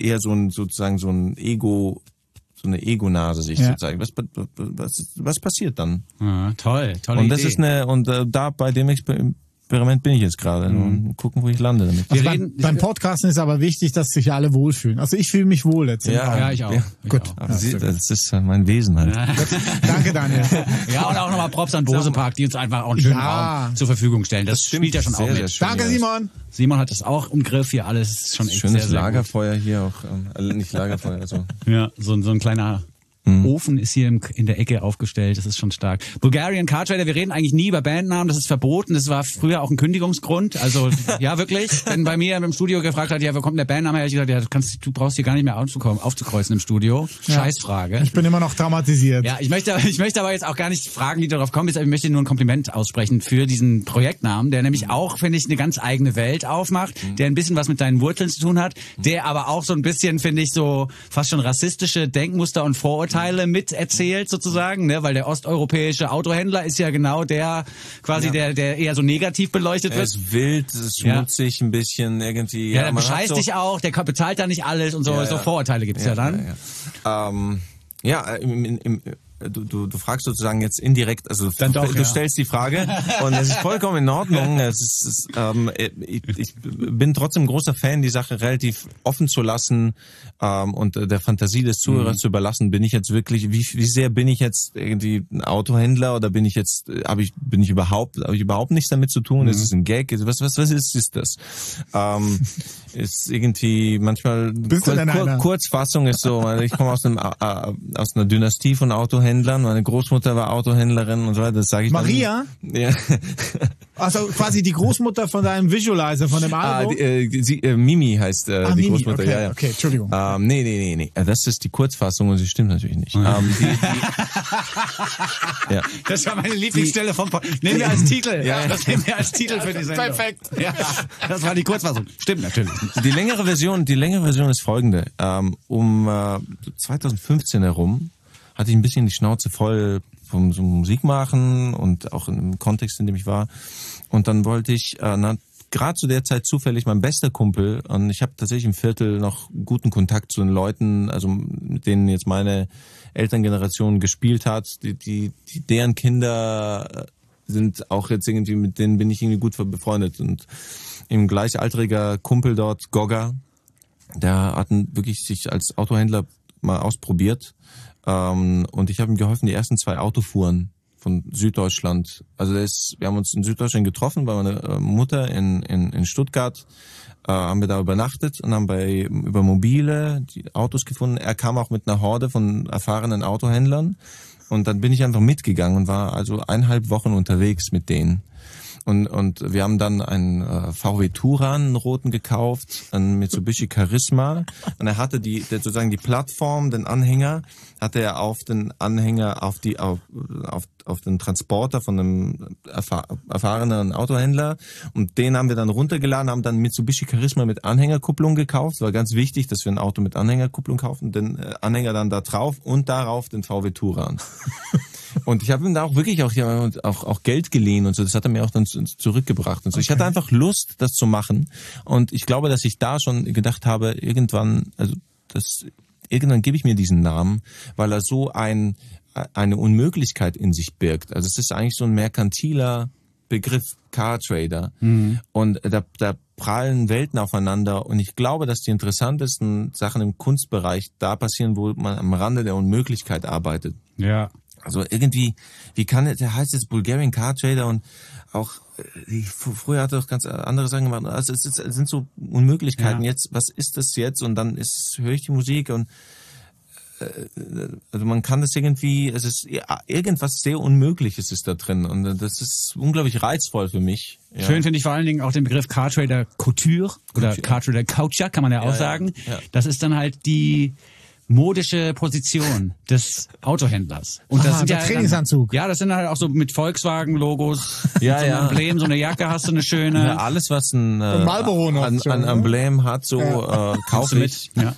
Ego-Nase sich so zeigt? Was passiert dann? Ja, tolle und das Idee. Ist da bei dem Experiment bin ich jetzt gerade. Gucken, wo ich lande damit. Also beim Podcasten ist aber wichtig, dass sich alle wohlfühlen. Also ich fühle mich wohl jetzt. Ja, ich auch. Ja. Gut. Das ist mein Wesen halt. Ja. Danke, Daniel. Ja, und auch nochmal Props an Bose Park, die uns einfach auch einen schönen Raum zur Verfügung stellen. Das spielt ja schon auch mit. Schön, danke, Simon. Simon hat das auch im Griff hier, alles schon echt schönes sehr, sehr Lagerfeuer gut. Hier auch, nicht Lagerfeuer, also. Ja, so ein kleiner Ofen ist hier in der Ecke aufgestellt, das ist schon stark. Bulgarian Cartrader, wir reden eigentlich nie über Bandnamen, das ist verboten, das war früher auch ein Kündigungsgrund, also ja wirklich, wenn bei mir im Studio gefragt hat, ja, wo kommt der Bandname her, ich gesagt, ja, du brauchst hier gar nicht mehr aufzukreuzen im Studio, Scheißfrage. Ich bin immer noch traumatisiert. Ja, ich möchte aber jetzt auch gar nicht fragen, wie du darauf kommst, aber ich möchte nur ein Kompliment aussprechen für diesen Projektnamen, der nämlich auch, finde ich, eine ganz eigene Welt aufmacht, der ein bisschen was mit deinen Wurzeln zu tun hat, der aber auch so ein bisschen, finde ich, so fast schon rassistische Denkmuster und Vorurteile mit erzählt sozusagen, ne, weil der osteuropäische Autohändler ist ja genau der quasi der eher so negativ beleuchtet wird. Er ist wild, es ist schmutzig ein bisschen irgendwie. Ja, der bescheißt dich auch, der bezahlt da nicht alles und so, so Vorurteile gibt's ja dann. Du fragst sozusagen jetzt indirekt, also du stellst die Frage und es ist vollkommen in Ordnung. Ich bin trotzdem großer Fan, die Sache relativ offen zu lassen und der Fantasie des Zuhörers zu überlassen. Bin ich jetzt wirklich, wie sehr bin ich jetzt irgendwie ein Autohändler oder bin ich überhaupt nichts damit zu tun? Ist es ein Gag? Was ist das? Ist irgendwie manchmal Kurzfassung ist so, ich komme aus einer Dynastie von Autohändlern. Meine Großmutter war Autohändlerin und so weiter. Das sage ich Maria? Dann. Ja. Also quasi die Großmutter von deinem Visualizer, von dem Album? Mimi heißt die Mimi. Großmutter. Okay, ja. Okay, Entschuldigung. Nee. Das ist die Kurzfassung und sie stimmt natürlich nicht. Ja. Das war meine Lieblingsstelle vom Nehmen wir als Titel. Das nehmen wir als Titel für die Sendung. Perfekt. Ja, das war die Kurzfassung. Stimmt natürlich. Die längere Version ist folgende. 2015 herum hatte ich ein bisschen die Schnauze voll vom so Musik machen und auch im Kontext, in dem ich war. Und dann wollte ich, gerade zu der Zeit zufällig mein bester Kumpel, und ich habe tatsächlich im Viertel noch guten Kontakt zu den Leuten, also mit denen jetzt meine Elterngeneration gespielt hat, die deren Kinder sind auch jetzt irgendwie, mit denen bin ich irgendwie gut befreundet. Und ein gleichaltriger Kumpel dort, Gogga, der hat wirklich sich als Autohändler mal ausprobiert. Und ich habe ihm geholfen, die ersten 2 Autofuhren von Süddeutschland. Also wir haben uns in Süddeutschland getroffen bei meiner Mutter in Stuttgart, haben wir da übernachtet und haben über Mobile die Autos gefunden. Er kam auch mit einer Horde von erfahrenen Autohändlern und dann bin ich einfach mitgegangen und war also 1,5 Wochen unterwegs mit denen. Und wir haben dann einen VW Touran, einen roten, gekauft, einen Mitsubishi Charisma. Und er hatte sozusagen die Plattform, den Anhänger, hatte er auf den Anhänger, auf den Transporter von einem erfahrenen Autohändler. Und den haben wir dann runtergeladen, haben dann Mitsubishi Charisma mit Anhängerkupplung gekauft. War ganz wichtig, dass wir ein Auto mit Anhängerkupplung kaufen. Den Anhänger dann da drauf und darauf den VW Touran. Und ich habe ihm da auch wirklich auch Geld geliehen und so. Das hat er mir auch dann zurückgebracht und so. Okay. Ich hatte einfach Lust, das zu machen. Und ich glaube, dass ich da schon gedacht habe, irgendwann gebe ich mir diesen Namen, weil er so eine Unmöglichkeit in sich birgt. Also es ist eigentlich so ein merkantiler Begriff, Car Trader. Mhm. Und da prallen Welten aufeinander. Und ich glaube, dass die interessantesten Sachen im Kunstbereich da passieren, wo man am Rande der Unmöglichkeit arbeitet. Ja. Also irgendwie, der heißt jetzt Bulgarian Car Trader und auch, früher hat er auch ganz andere Sachen gemacht. Also es sind so Unmöglichkeiten jetzt, was ist das jetzt? Und dann höre ich die Musik und also man kann das irgendwie, es ist irgendwas sehr Unmögliches ist da drin und das ist unglaublich reizvoll für mich. Ja. Schön finde ich vor allen Dingen auch den Begriff Car Trader Couture oder Car Trader Coucher, kann man ja auch sagen. Ja. Das ist dann halt die modische Position des Autohändlers. Und das sind der Trainingsanzug. Das sind halt auch so mit Volkswagen-Logos, so ein Emblem, so eine Jacke hast du eine schöne. Ja, alles, was ein Marlboro noch ein Emblem hat, so kaufe ich. Ja.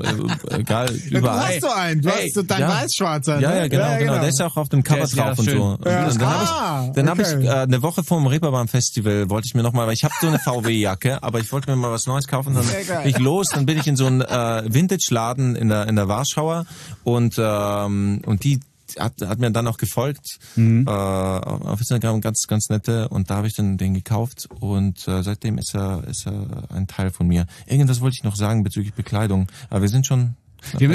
Egal, überall. Du hast so einen, du hast so dein weiß-schwarzer. Ja, genau. Der ist auch auf dem Cover drauf und so. Ja. Dann habe ich eine Woche vor dem Reeperbahn-Festival wollte ich mir nochmal, weil ich habe so eine VW-Jacke, aber ich wollte mir mal was Neues kaufen. Dann bin ich los, dann bin ich in so einen Vintage-Laden in der Warschauer und die hat mir dann auch gefolgt auf Instagram, ganz ganz nette, und da habe ich dann den gekauft und seitdem ist er ein Teil von mir. Irgendwas wollte ich noch sagen bezüglich Bekleidung, aber wir sind schon wir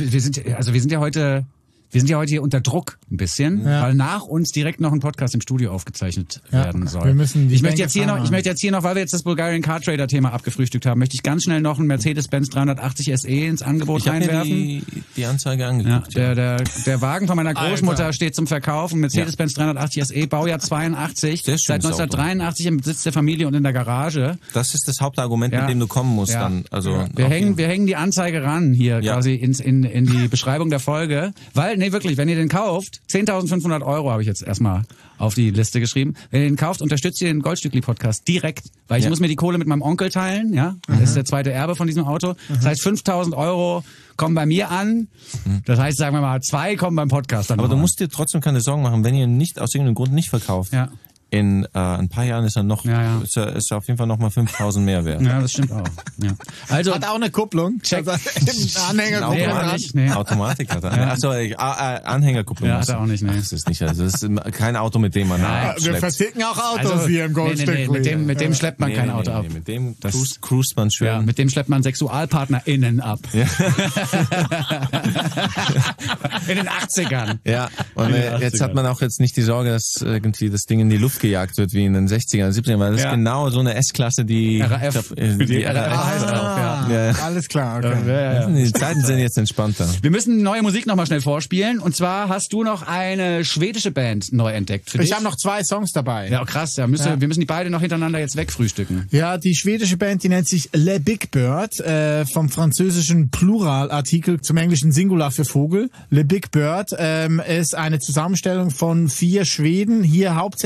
sind ja heute hier unter Druck ein bisschen, weil nach uns direkt noch ein Podcast im Studio aufgezeichnet werden soll. Wir müssen ich möchte jetzt hier noch, weil wir jetzt das Bulgarian Car Trader Thema abgefrühstückt haben, möchte ich ganz schnell noch einen Mercedes-Benz 380 SE ins Angebot reinwerfen. Ich habe mir die Anzeige angeguckt. Ja, der Wagen von meiner Großmutter steht zum Verkauf, ein Mercedes-Benz 380 SE, Baujahr 82, seit 1983 im Besitz der Familie und in der Garage. Das ist das Hauptargument, mit dem du kommen musst dann. Also wir hängen die Anzeige ran hier quasi in die Beschreibung der Folge, weil wirklich, wenn ihr den kauft, 10.500 € habe ich jetzt erstmal auf die Liste geschrieben. Wenn ihr den kauft, unterstützt ihr den Goldstückli-Podcast direkt, weil ich muss mir die Kohle mit meinem Onkel teilen, das ist der zweite Erbe von diesem Auto. Das heißt, 5.000 € kommen bei mir an. Das heißt, sagen wir mal, 2 kommen beim Podcast dann. Aber du musst dir trotzdem keine Sorgen machen, wenn ihr ihn nicht aus irgendeinem Grund nicht verkauft. Ja. In ein paar Jahren ist er noch, ist er auf jeden Fall noch mal 5.000 mehr wert. Ja, das stimmt auch. Ja. Also hat auch eine Kupplung. Check. Anhängerkupplung. Automatik hat er. Ja. Achso, Anhängerkupplung. Ja, hat er auch nicht. Nee. Das ist nicht. Also das ist kein Auto, mit dem man abschleppt. Wir verticken auch Autos hier im Goldstückli. Mit dem schleppt man kein Auto ab. Mit dem cruist man schön. Ja, mit dem schleppt man SexualpartnerInnen ab. Ja. In den 80ern. Ja, und jetzt hat man auch jetzt nicht die Sorge, dass irgendwie das Ding in die Luft gejagt wird wie in den 60ern, 70ern, weil das ist genau so eine S-Klasse, die RAF. Die RAF heißt auch, Alles klar, okay. Die Zeiten sind jetzt entspannter. Wir müssen neue Musik nochmal schnell vorspielen, und zwar hast du noch eine schwedische Band neu entdeckt für dich. Ich habe noch 2 Songs dabei. Ja, krass, wir müssen die beide noch hintereinander jetzt wegfrühstücken. Ja, die schwedische Band, die nennt sich Le Big Bird, vom französischen Pluralartikel zum englischen Singular für Vogel. Le Big Bird ist eine Zusammenstellung von 4 Schweden, hier hauptsächlich genannt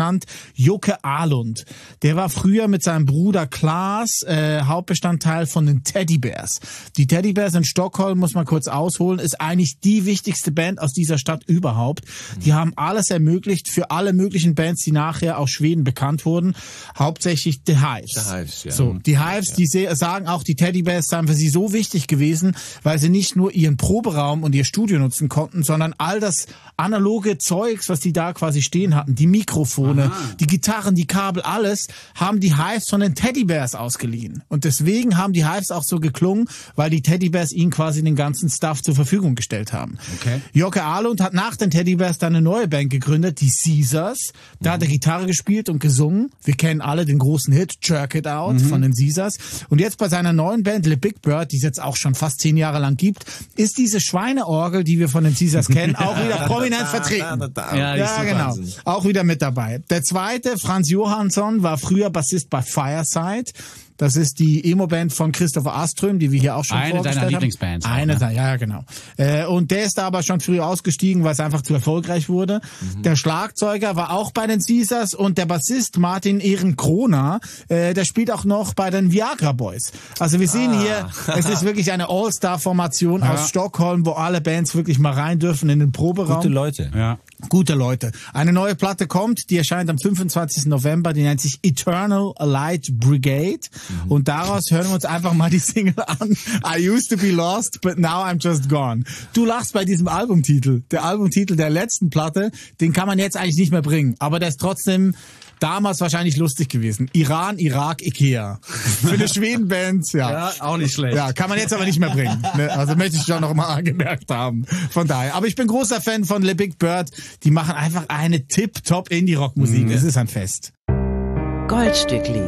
genannt Jocke Ahlund. Der war früher mit seinem Bruder Klaas Hauptbestandteil von den Teddybears. Die Teddybears in Stockholm, muss man kurz ausholen, ist eigentlich die wichtigste Band aus dieser Stadt überhaupt. Die haben alles ermöglicht für alle möglichen Bands, die nachher aus Schweden bekannt wurden. Hauptsächlich The Hives. The Hives, ja. So, die Hives, die sagen auch, die Teddybears seien für sie so wichtig gewesen, weil sie nicht nur ihren Proberaum und ihr Studio nutzen konnten, sondern all das analoge Zeugs, was die da quasi stehen hatten, die Mikrofone, die Gitarren, die Kabel, alles, haben die Hives von den Teddybears ausgeliehen. Und deswegen haben die Hives auch so geklungen, weil die Teddybears ihnen quasi den ganzen Stuff zur Verfügung gestellt haben. Okay. Jocke Ahlund hat nach den Teddybears dann eine neue Band gegründet, die Caesars. Da hat er Gitarre gespielt und gesungen. Wir kennen alle den großen Hit Jerk It Out von den Caesars. Und jetzt bei seiner neuen Band Le Big Bird, die es jetzt auch schon fast 10 Jahre lang gibt, ist diese Schweineorgel, die wir von den Caesars kennen, auch wieder prominent vertreten. Ja, genau. Auch wieder mit dabei. Der zweite, Franz Johansson, war früher Bassist bei Fireside. Das ist die Emo-Band von Christopher Aström, die wir hier auch schon vorgestellt haben. Eine deiner Lieblingsbands. Ja, genau. Und der ist da aber schon früh ausgestiegen, weil es einfach zu erfolgreich wurde. Der Schlagzeuger war auch bei den Caesars und der Bassist Martin Ehrenkrona, der spielt auch noch bei den Viagra Boys. Also wir sehen hier, es ist wirklich eine All-Star-Formation aus Stockholm, wo alle Bands wirklich mal rein dürfen in den Proberaum. Gute Leute. Ja. Gute Leute. Eine neue Platte kommt, die erscheint am 25. November, die nennt sich Eternal Light Brigade. Und daraus hören wir uns einfach mal die Single an. I used to be lost, but now I'm just gone. Du lachst bei diesem Albumtitel. Der Albumtitel der letzten Platte, den kann man jetzt eigentlich nicht mehr bringen. Aber der ist trotzdem damals wahrscheinlich lustig gewesen. Iran, Irak, Ikea. Für eine Schwedenband, ja. Auch nicht schlecht. Ja, kann man jetzt aber nicht mehr bringen. Also möchte ich schon noch mal angemerkt haben. Von daher. Aber ich bin großer Fan von Le Big Bird. Die machen einfach eine tip-top Indie-Rock-Musik. Es ist ein Fest. Goldstückli.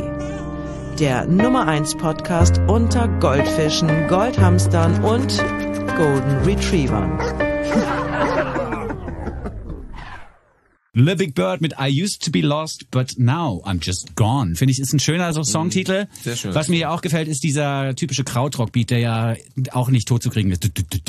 Der Nummer 1 Podcast unter Goldfischen, Goldhamstern und Golden Retrievern. Le Big Bird mit I used to be lost, but now I'm just gone. Finde ich, ist ein schöner Songtitel. Sehr schön. Was mir ja auch gefällt, ist dieser typische Krautrock-Beat, der ja auch nicht tot zu kriegen ist.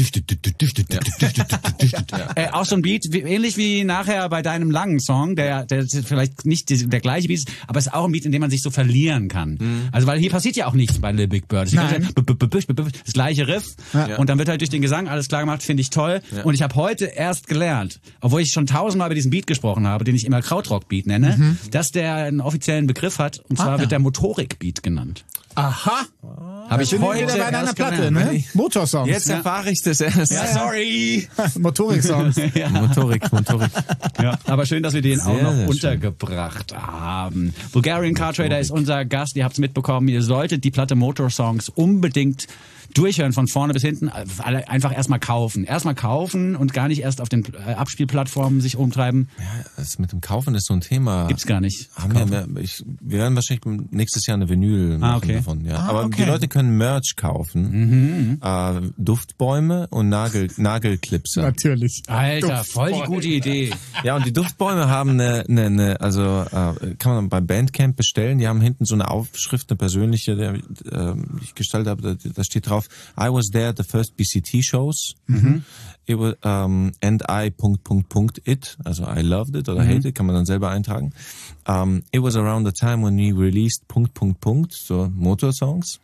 Auch so ein Beat, ähnlich wie nachher bei deinem langen Song, der vielleicht nicht der gleiche Beat ist, aber es ist auch ein Beat, in dem man sich so verlieren kann. Also weil hier passiert ja auch nichts bei Le Big Bird. Das gleiche Riff und dann wird halt durch den Gesang alles klar gemacht, finde ich toll. Und ich habe heute erst gelernt, obwohl ich schon 1000-mal über diesen Beat gesprochen habe, den ich immer Krautrock-Beat nenne, dass der einen offiziellen Begriff hat, und zwar wird der Motorik-Beat genannt. Aha. Habe ich heute wieder bei deiner erst Platte, gelernt. ne? Motorsongs. Jetzt erfahre ich das erst. Ja, sorry. Motorik-Songs. Motorik. Ja, aber schön, dass wir den auch noch sehr untergebracht haben. Bulgarian Car Trader ist unser Gast. Ihr habt es mitbekommen. Ihr solltet die Platte Motorsongs unbedingt durchhören, von vorne bis hinten. Einfach erstmal kaufen. Erstmal kaufen und gar nicht erst auf den Abspielplattformen sich umtreiben. Ja, das mit dem Kaufen ist so ein Thema. Gibt's gar nicht. Wir werden wahrscheinlich nächstes Jahr eine Vinyl machen davon. Ja. Aber die Leute können Merch kaufen. Duftbäume und Nagelclips. Natürlich. Alter, voll die gute Idee. Ja, und die Duftbäume haben kann man bei Bandcamp bestellen. Die haben hinten so eine Aufschrift, eine persönliche, die ich gestaltet habe. Da steht drauf, I was there at the first BCT shows. It was, and I ... it, also I loved it oder hate it, kann man dann selber eintragen. It was around the time when we released ... so Motorsongs.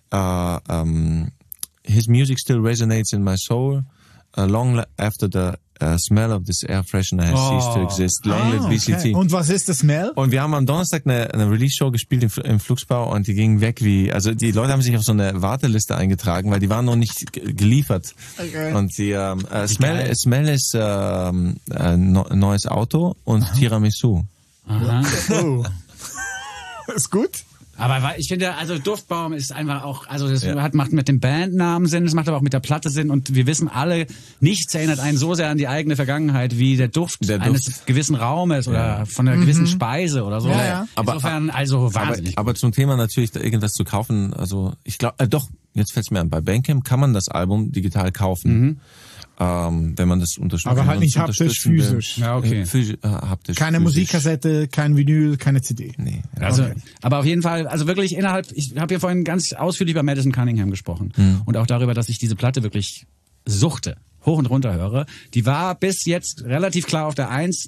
His music still resonates in my soul. Long after the smell of this air freshener has ceased to exist. Long live BCT. Okay. Und was ist das Smell? Und wir haben am Donnerstag eine Release-Show gespielt im Flugsbau und die ging weg also die Leute haben sich auf so eine Warteliste eingetragen, weil die waren noch nicht geliefert. Okay. Und die Smell ist neues Auto und Tiramisu. Aha. Oh. Ist gut. Aber ich finde, also Duftbaum ist einfach auch, also das macht mit dem Bandnamen Sinn, das macht aber auch mit der Platte Sinn und wir wissen alle, nichts erinnert einen so sehr an die eigene Vergangenheit wie der Duft eines gewissen Raumes oder von einer gewissen Speise oder so. Ja. Insofern, also wahnsinnig. Aber zum Thema natürlich irgendwas zu kaufen, also ich glaube, doch, jetzt fällt's mir an, bei Bandcamp kann man das Album digital kaufen. Wenn man das unterstützt. Aber halt nicht haptisch, physisch. Ja, okay. Haptisch, keine physisch. Musikkassette, kein Vinyl, keine CD. Nee. Also, aber auf jeden Fall, also wirklich ich habe hier vorhin ganz ausführlich über Madison Cunningham gesprochen und auch darüber, dass ich diese Platte wirklich suchte, hoch und runter höre. Die war bis jetzt relativ klar auf der 1.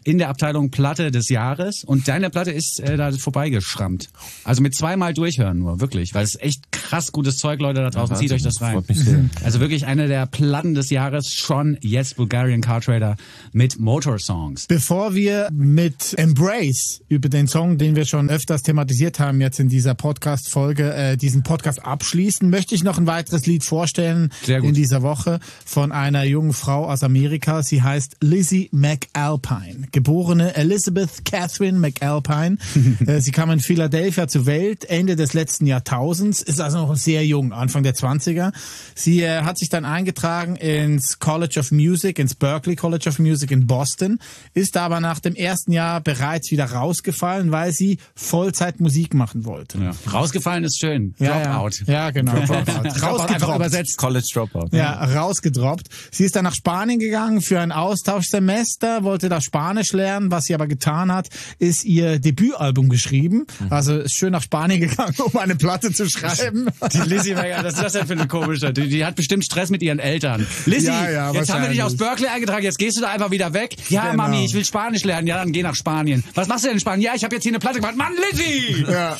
in der Abteilung Platte des Jahres und deine Platte ist da vorbeigeschrammt. Also mit 2-mal durchhören nur, wirklich, weil es echt krass gutes Zeug, Leute da draußen, zieht euch das rein. Freut mich sehr. Also wirklich eine der Platten des Jahres, schon jetzt Bulgarian Car Trader mit Motor-Songs. Bevor wir mit Embrace über den Song, den wir schon öfters thematisiert haben, jetzt in dieser Podcast-Folge, diesen Podcast abschließen, möchte ich noch ein weiteres Lied vorstellen in dieser Woche von einer jungen Frau aus Amerika. Sie heißt Lizzie McAlpine, geborene Elizabeth Catherine McAlpine. Sie kam in Philadelphia zur Welt Ende des letzten Jahrtausends, ist also noch sehr jung, Anfang der 20er. Sie hat sich dann eingetragen ins College of Music, ins Berklee College of Music in Boston, ist aber nach dem ersten Jahr bereits wieder rausgefallen, weil sie Vollzeit Musik machen wollte. Ja. Rausgefallen ist schön. Dropout. Ja, genau. Rausgedroppt. Übersetzt. College Dropout. Ja, rausgedroppt. Sie ist dann nach Spanien gegangen für ein Austauschsemester, wollte da Spanisch lernen. Was sie aber getan hat, ist ihr Debütalbum geschrieben. Also ist schön nach Spanien gegangen, um eine Platte zu schreiben. Die Lizzie, was ist das denn für eine komische? Die hat bestimmt Stress mit ihren Eltern. Lizzie, jetzt haben wir dich aus Berklee eingetragen, jetzt gehst du da einfach wieder weg. Ja, genau. Mami, ich will Spanisch lernen. Ja, dann geh nach Spanien. Was machst du denn in Spanien? Ja, ich habe jetzt hier eine Platte gemacht. Mann, Lizzie! Ja.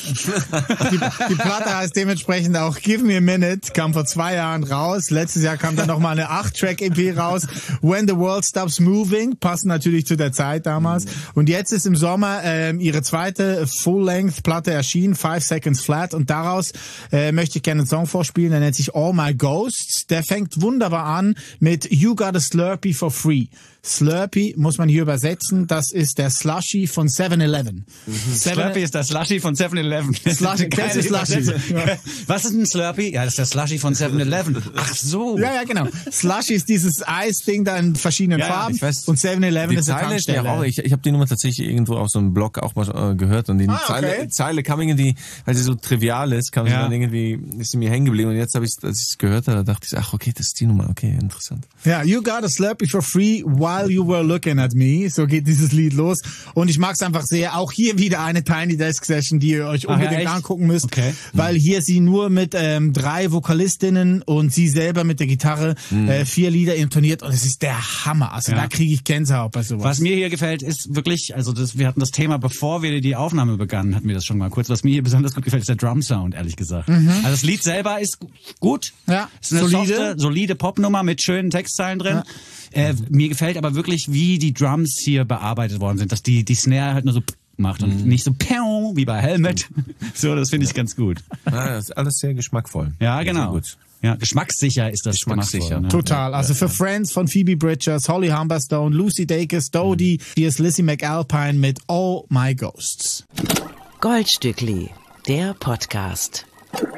Die Platte heißt dementsprechend auch Give Me a Minute, kam vor 2 Jahren raus. Letztes Jahr kam dann nochmal eine 8-Track-EP raus. When the World Stops Moving, passt natürlich zu der Zeit damals. Und jetzt ist im Sommer ihre zweite Full-Length-Platte erschienen, 5 Seconds Flat. Und daraus möchte ich gerne einen Song vorspielen, der nennt sich All My Ghosts. Der fängt wunderbar an mit You Got a Slurpee for Free. Slurpee muss man hier übersetzen, das ist der Slushy von 7-Eleven. Slurpee ist der Slushy von 7-Eleven. Slushy, das ist Slushy. Was ist ein Slurpee? Ja, das ist der Slushy von 7-Eleven. Ach so. Ja, genau. Slushy ist dieses Eisding da in verschiedenen Farben und 7-Eleven ist eine Tankstelle. Ja, ich habe die Nummer tatsächlich irgendwo auf so einem Blog auch mal gehört und die Zeile kam irgendwie, weil sie so trivial ist, kam sie dann irgendwie, ist sie mir hängen geblieben und jetzt habe ich, als ich es gehört habe, dachte ich, ach okay, das ist die Nummer, okay, interessant. Ja, You Got a Slurpee for Free while you were looking at me. So geht dieses Lied los. Und ich mag es einfach sehr. Auch hier wieder eine Tiny Desk Session, die ihr euch unbedingt angucken müsst. Okay. Weil hier sie nur mit 3 Vokalistinnen und sie selber mit der Gitarre 4 Lieder intoniert. Und es ist der Hammer. Also da kriege ich Gänsehaut bei sowas. Was mir hier gefällt, ist wirklich, also wir hatten das Thema, bevor wir die Aufnahme begannen, hatten wir das schon mal kurz. Was mir hier besonders gut gefällt, ist der Drum-Sound, ehrlich gesagt. Also das Lied selber ist gut. Ja, ist eine solide Popnummer mit schönen Textzeilen drin. Ja. Mir gefällt aber wirklich, wie die Drums hier bearbeitet worden sind, dass die Snare halt nur so macht und nicht so wie bei Helmet. So, das finde ich ganz gut. Ja, das ist alles sehr geschmackvoll. Ja, genau. Gut. Ja, geschmackssicher ist das. Geschmackssicher. Ne? Total. Also für Friends von Phoebe Bridgers, Holly Humberstone, Lucy Dacus, Dodie, hier ist Lizzie McAlpine mit All My Ghosts. Goldstückli, der Podcast.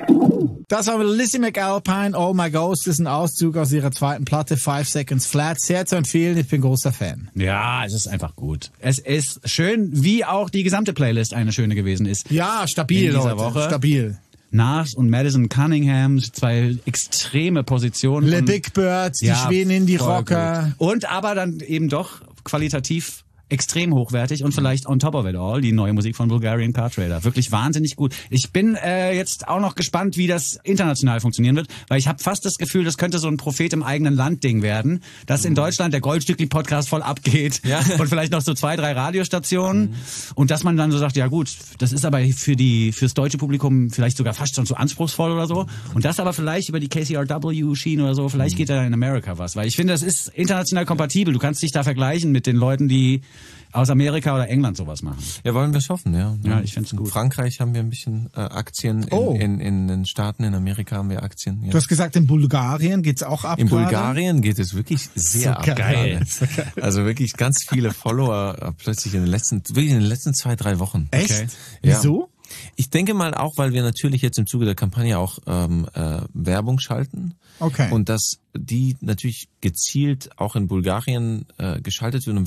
Das war Lizzie McAlpine, All My Ghosts, ist ein Auszug aus ihrer zweiten Platte, 5 Seconds Flat. Sehr zu empfehlen, ich bin großer Fan. Ja, es ist einfach gut. Es ist schön, wie auch die gesamte Playlist eine schöne gewesen ist. Ja, stabil in dieser Woche. Stabil. Nas und Madison Cunningham, 2 extreme Positionen. Le Big Birds, die Schweden Indie-Rocker. Und aber dann eben doch qualitativ extrem hochwertig und vielleicht on top of it all die neue Musik von Bulgarian Car Trader. Wirklich wahnsinnig gut. Ich bin jetzt auch noch gespannt, wie das international funktionieren wird, weil ich habe fast das Gefühl, das könnte so ein Prophet im eigenen Land-Ding werden, dass in Deutschland der Goldstückli-Podcast voll abgeht und vielleicht noch so 2, 3 Radiostationen und dass man dann so sagt, ja gut, das ist aber fürs deutsche Publikum vielleicht sogar fast schon zu anspruchsvoll oder so und das aber vielleicht über die KCRW-Schiene oder so, vielleicht geht da in Amerika was, weil ich finde, das ist international kompatibel. Du kannst dich da vergleichen mit den Leuten, die aus Amerika oder England sowas machen. Ja, wollen wir es hoffen, ja. Ja, ich finde es gut. In Frankreich haben wir ein bisschen Aktien, in den Staaten, in Amerika haben wir Aktien. Ja. Du hast gesagt, in Bulgarien geht's auch ab. In Bulgarien geht es wirklich sehr ab. Geil. Also wirklich ganz viele Follower plötzlich in den letzten 2, 3 Wochen. Echt? Okay. Wieso? Ich denke mal auch, weil wir natürlich jetzt im Zuge der Kampagne auch Werbung schalten. Okay. Und dass die natürlich gezielt auch in Bulgarien geschaltet wird. Und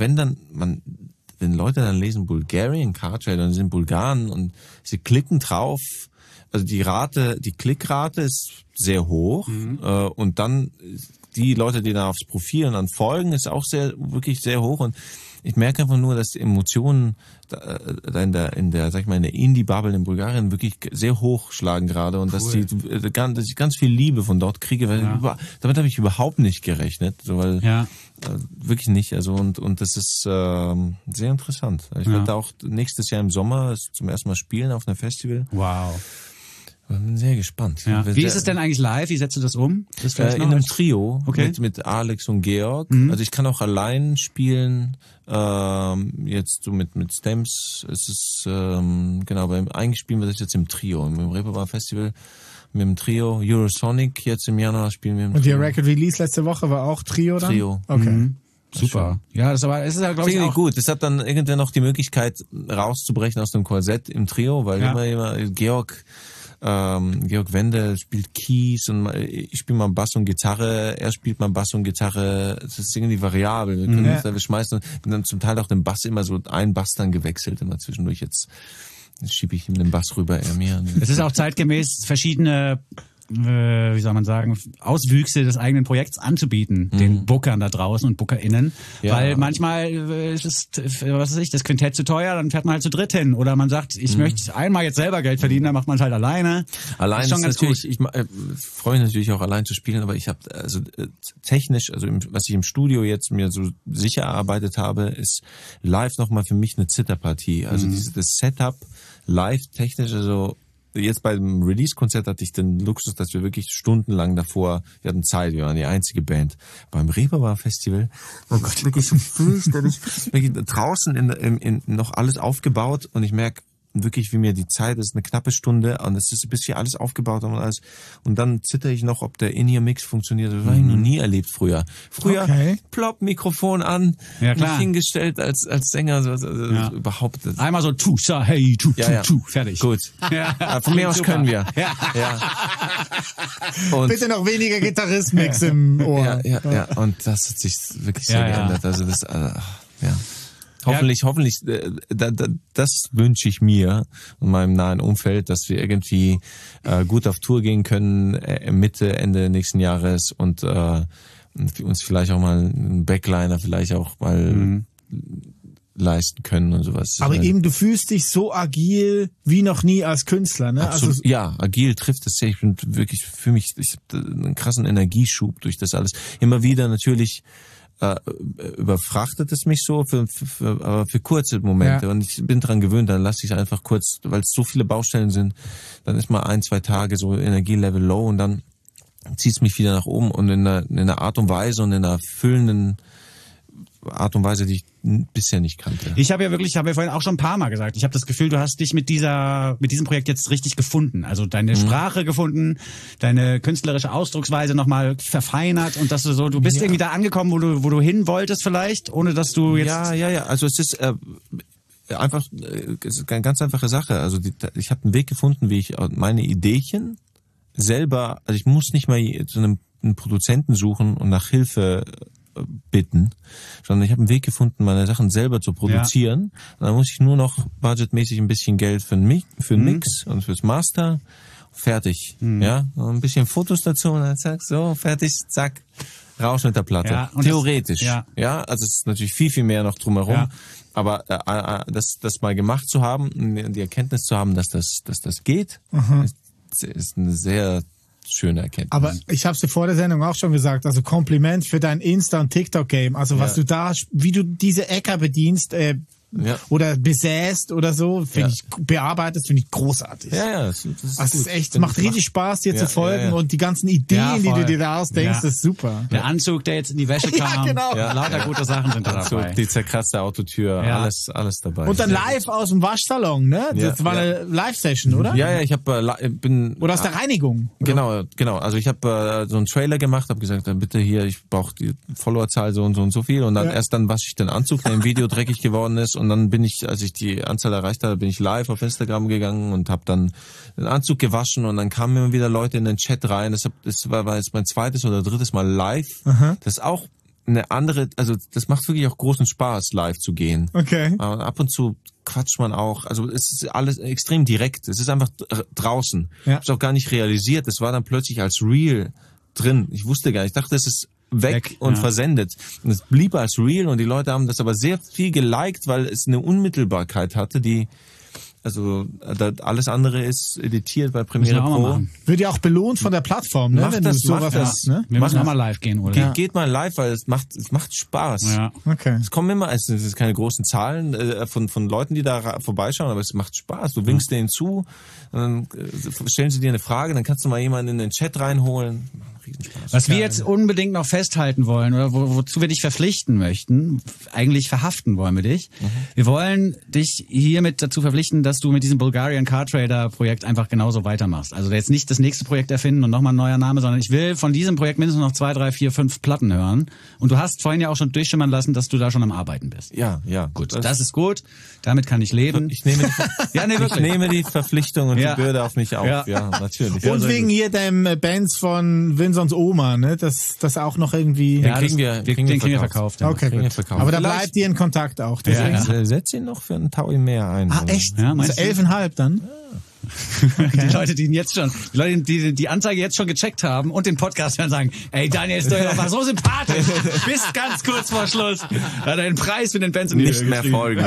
wenn Leute dann lesen Bulgarian Car Trader und sind Bulgaren und sie klicken drauf, also die Klickrate ist sehr hoch und dann die Leute, die da aufs Profil und dann folgen, ist auch wirklich sehr hoch. Und ich merke einfach nur, dass die Emotionen in der Indie-Bubble in Bulgarien wirklich sehr hoch schlagen gerade und dass ich ganz viel Liebe von dort kriege, weil damit habe ich überhaupt nicht gerechnet, so, weil wirklich nicht. Also und das ist sehr interessant. Ich werde da auch nächstes Jahr im Sommer zum ersten Mal spielen auf einem Festival. Wow. Ich bin sehr gespannt. Ja. Wie ist es denn eigentlich live? Wie setzt du das um? Das in einem Trio mit Alex und Georg. Also ich kann auch allein spielen. Jetzt so mit Stems. Es ist eigentlich spielen wir das jetzt im Trio. Im Reeperbahn Festival mit dem Trio. Eurosonic jetzt im Januar spielen wir im Trio. Und der Record Release letzte Woche war auch Trio dann? Trio. Okay. Mhm. Super. Ja, es ist ja, glaube ich, auch gut. Es hat dann irgendwann noch die Möglichkeit rauszubrechen aus dem Korsett im Trio, weil immer Georg Wende spielt Keys und ich spiele mal Bass und Gitarre, er spielt mal Bass und Gitarre. Das ist irgendwie variabel. Wir können uns da schmeißen und dann zum Teil auch den Bass immer so einen Bass dann gewechselt, immer zwischendurch. Jetzt schiebe ich ihm den Bass rüber, er mir. Es ist auch zeitgemäß verschiedene Auswüchse des eigenen Projekts anzubieten, den Bookern da draußen und BookerInnen. Ja. Weil manchmal ist das Quintett zu teuer, dann fährt man halt zu dritt hin. Oder man sagt, ich möchte einmal jetzt selber Geld verdienen, dann macht man es halt alleine. Allein ist schon ganz natürlich, ich freue mich natürlich auch allein zu spielen, aber ich habe technisch, was ich im Studio jetzt mir so sicher erarbeitet habe, ist live nochmal für mich eine Zitterpartie. Also das Setup live technisch, jetzt beim Release-Konzert hatte ich den Luxus, dass wir wirklich stundenlang davor, wir hatten Zeit, wir waren die einzige Band. Beim Reeperbahn-Festival, oh Gott, wirklich so fürchterlich, wirklich draußen in noch alles aufgebaut und ich merke wirklich, wie mir die Zeit ist, eine knappe Stunde und es ist bis hier alles aufgebaut und alles. Und dann zitter ich noch, ob der In-Ear-Mix funktioniert. Das habe ich noch nie erlebt früher. Plopp, Mikrofon an, mich hingestellt als Sänger, überhaupt. Einmal so, fertig. Gut. Von mir aus können wir. Und bitte noch weniger Gitarrist-Mix im Ohr. Ja. Und das hat sich wirklich sehr geändert. Also das, Hoffentlich, das wünsche ich mir und meinem nahen Umfeld, dass wir irgendwie gut auf Tour gehen können Mitte, Ende nächsten Jahres und uns vielleicht auch mal einen Backliner vielleicht auch mal leisten können und sowas. Aber eben, du fühlst dich so agil wie noch nie als Künstler, ne? Absolut, also, ja, agil trifft es sehr. Ich bin wirklich, ich habe einen krassen Energieschub durch das alles. Immer wieder natürlich überfrachtet es mich so aber für kurze Momente und ich bin dran gewöhnt, dann lasse ich es einfach kurz, weil es so viele Baustellen sind, dann ist mal 1-2 Tage so Energielevel low und dann zieht es mich wieder nach oben und in einer Art und Weise und in einer füllenden Art und Weise, die ich bisher nicht kannte. Ich habe ja vorhin auch schon ein paar Mal gesagt, ich habe das Gefühl, du hast dich mit diesem Projekt jetzt richtig gefunden. Also deine Sprache gefunden, deine künstlerische Ausdrucksweise nochmal verfeinert und dass du bist irgendwie da angekommen, wo du hin wolltest vielleicht, ohne dass du jetzt... Ja. Also es ist einfach es ist eine ganz einfache Sache. Also ich habe einen Weg gefunden, wie ich meine Ideechen selber, also ich muss nicht mal zu einem Produzenten suchen und nach Hilfe bitten, sondern ich habe einen Weg gefunden, meine Sachen selber zu produzieren. Und dann muss ich nur noch budgetmäßig ein bisschen Geld für den Mix und fürs Master. Fertig. Ja, und ein bisschen Fotos dazu und dann zack, so, fertig, zack, raus mit der Platte. Ja, theoretisch. Ja, also es ist natürlich viel, viel mehr noch drumherum. Ja. Aber das mal gemacht zu haben, die Erkenntnis zu haben, dass das geht, ist eine sehr schöne Erkenntnis. Aber ich habe es dir vor der Sendung auch schon gesagt, also Kompliment für dein Insta- und TikTok-Game. Also was du da, wie du diese Äcker bedienst, oder besäst oder so, bearbeitest, finde ich großartig. Ja, das ist echt, macht richtig Spaß, dir zu folgen und die ganzen Ideen, die du dir da ausdenkst, das ist super. Der Anzug, der jetzt in die Wäsche kam, lauter gute Sachen sind da dabei. Die zerkratzte Autotür, alles dabei. Und dann live aus dem Waschsalon, ne? Das war eine Live-Session, oder? Ja, ich bin... Oder aus der Reinigung. Genau. Also ich habe so einen Trailer gemacht, habe gesagt, dann bitte hier, ich brauche die Followerzahl so und so viel und dann erst dann wasche ich den Anzug, der im Video dreckig geworden ist. Und dann bin ich, als ich die Anzahl erreicht habe, bin ich live auf Instagram gegangen und habe dann den Anzug gewaschen und dann kamen immer wieder Leute in den Chat rein. Das war jetzt mein 2. oder 3. Mal live. Das ist auch eine andere, also das macht wirklich auch großen Spaß, live zu gehen. Okay. Und ab und zu quatscht man auch. Also es ist alles extrem direkt. Es ist einfach draußen. Ich habe es auch gar nicht realisiert. Es war dann plötzlich als Real drin. Ich wusste gar nicht. Ich dachte, das ist weg und versendet. Und es blieb als Reel und die Leute haben das aber sehr viel geliked, weil es eine Unmittelbarkeit hatte, die alles andere ist editiert bei Premiere Pro. Wird ja auch belohnt von der Plattform, ne? Macht das. Ne? Wir müssen auch mal live gehen, oder? Geht mal live, weil es macht Spaß. Ja. Okay. Es kommen immer, es sind keine großen Zahlen von Leuten, die da vorbeischauen, aber es macht Spaß. Du winkst denen zu, und dann stellen sie dir eine Frage, dann kannst du mal jemanden in den Chat reinholen. Riesenspaß. Was wir jetzt unbedingt noch festhalten wollen oder wozu wir dich verpflichten möchten, eigentlich verhaften wollen wir dich. Wir wollen dich hiermit dazu verpflichten, dass du mit diesem Bulgarian Car Trader Projekt einfach genauso weitermachst. Also jetzt nicht das nächste Projekt erfinden und nochmal ein neuer Name, sondern ich will von diesem Projekt mindestens noch 2, 3, 4, 5 Platten hören. Und du hast vorhin ja auch schon durchschimmern lassen, dass du da schon am Arbeiten bist. Ja. Gut, das ist gut. Damit kann ich leben. Ich nehme die Verpflichtung und die Bürde auf mich auf. Ja, natürlich. Und wegen hier dem Bands von Vincents Oma, ne? Das auch noch irgendwie... Ja, den kriegen wir verkauft. Okay, gut. Aber da bleibt ihr in Kontakt auch. Setz ihn noch für einen Taui mehr ein. Ah, echt? Ja, also 11,5 dann? Ja. Okay. Die Anzeige jetzt schon gecheckt haben und den Podcast hören, sagen, ey, Daniel Stoyanov war so sympathisch, bis ganz kurz vor Schluss hat er den Preis für den Benz nicht mehr folgen.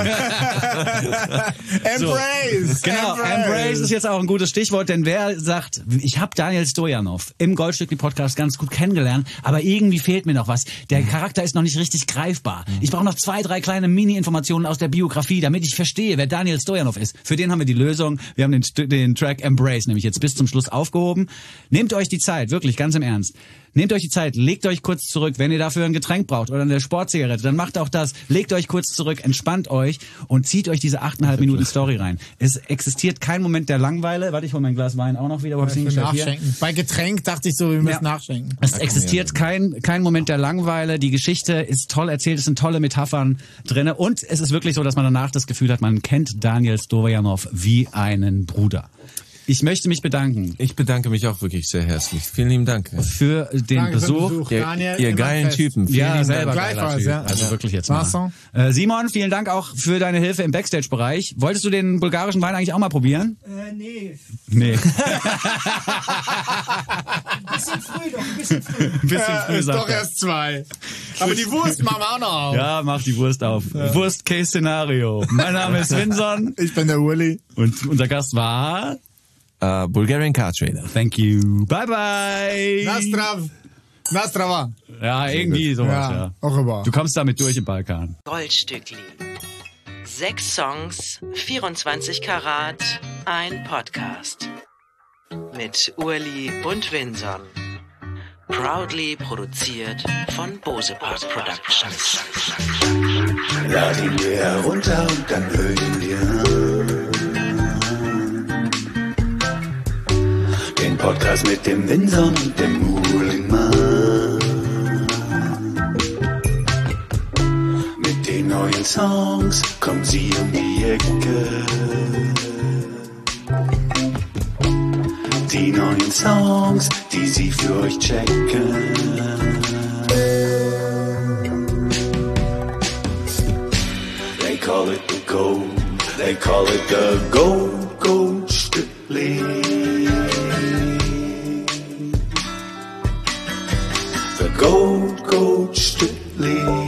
Embrace! Genau, Embrace ist jetzt auch ein gutes Stichwort, denn wer sagt, ich habe Daniel Stoyanov im Goldstückli-Podcast ganz gut kennengelernt, aber irgendwie fehlt mir noch was. Der Charakter ist noch nicht richtig greifbar. Ich brauche noch 2, 3 kleine Mini-Informationen aus der Biografie, damit ich verstehe, wer Daniel Stoyanov ist. Für den haben wir die Lösung. Wir haben den Track Embrace nämlich jetzt bis zum Schluss aufgehoben. Nehmt euch die Zeit, wirklich, ganz im Ernst. Nehmt euch die Zeit, legt euch kurz zurück. Wenn ihr dafür ein Getränk braucht oder eine Sportzigarette, dann macht auch das. Legt euch kurz zurück, entspannt euch und zieht euch diese 8,5 Minuten Story rein. Es existiert kein Moment der Langeweile. Warte, ich hol mein Glas Wein auch noch wieder. Nachschenken. Bei Getränk dachte ich so, wir müssen nachschenken. Es existiert kein Moment der Langeweile. Die Geschichte ist toll erzählt, es sind tolle Metaphern drinne und es ist wirklich so, dass man danach das Gefühl hat, man kennt Daniel Stoyanov wie einen Bruder. Ich möchte mich bedanken. Ich bedanke mich auch wirklich sehr herzlich. Vielen lieben Dank. Für den Besuch. Ihr geilen Typen. Vielen lieben Dank. Gleichfalls, ja. Also wirklich jetzt mal. Simon, vielen Dank auch für deine Hilfe im Backstage-Bereich. Wolltest du den bulgarischen Wein eigentlich auch mal probieren? Nee. Nee. Bisschen früh. Ist doch erst 2. Aber die Wurst machen wir auch noch auf. Ja, mach die Wurst auf. Worst-Case-Szenario. Mein Name ist Vinson. Ich bin der Uli. Und unser Gast war... Bulgarian Car Trader. Thank you. Bye bye. Nastrava. Ja, irgendwie sowas, ja. Auch immer. Du kommst damit durch im Balkan. Goldstückli. 6 Songs, 24 Karat, ein Podcast. Mit Urli und Vinson. Proudly produziert von Bose Park Productions. Lad ihn dir herunter und dann hör ihn dir an. Den Podcast mit dem Vinson und dem Uhlenmann. Mit den neuen Songs kommen sie um die Ecke. Die neuen Songs, die sie für euch checken. They call it the gold, they call it the Goldstückli. The Goldstückli.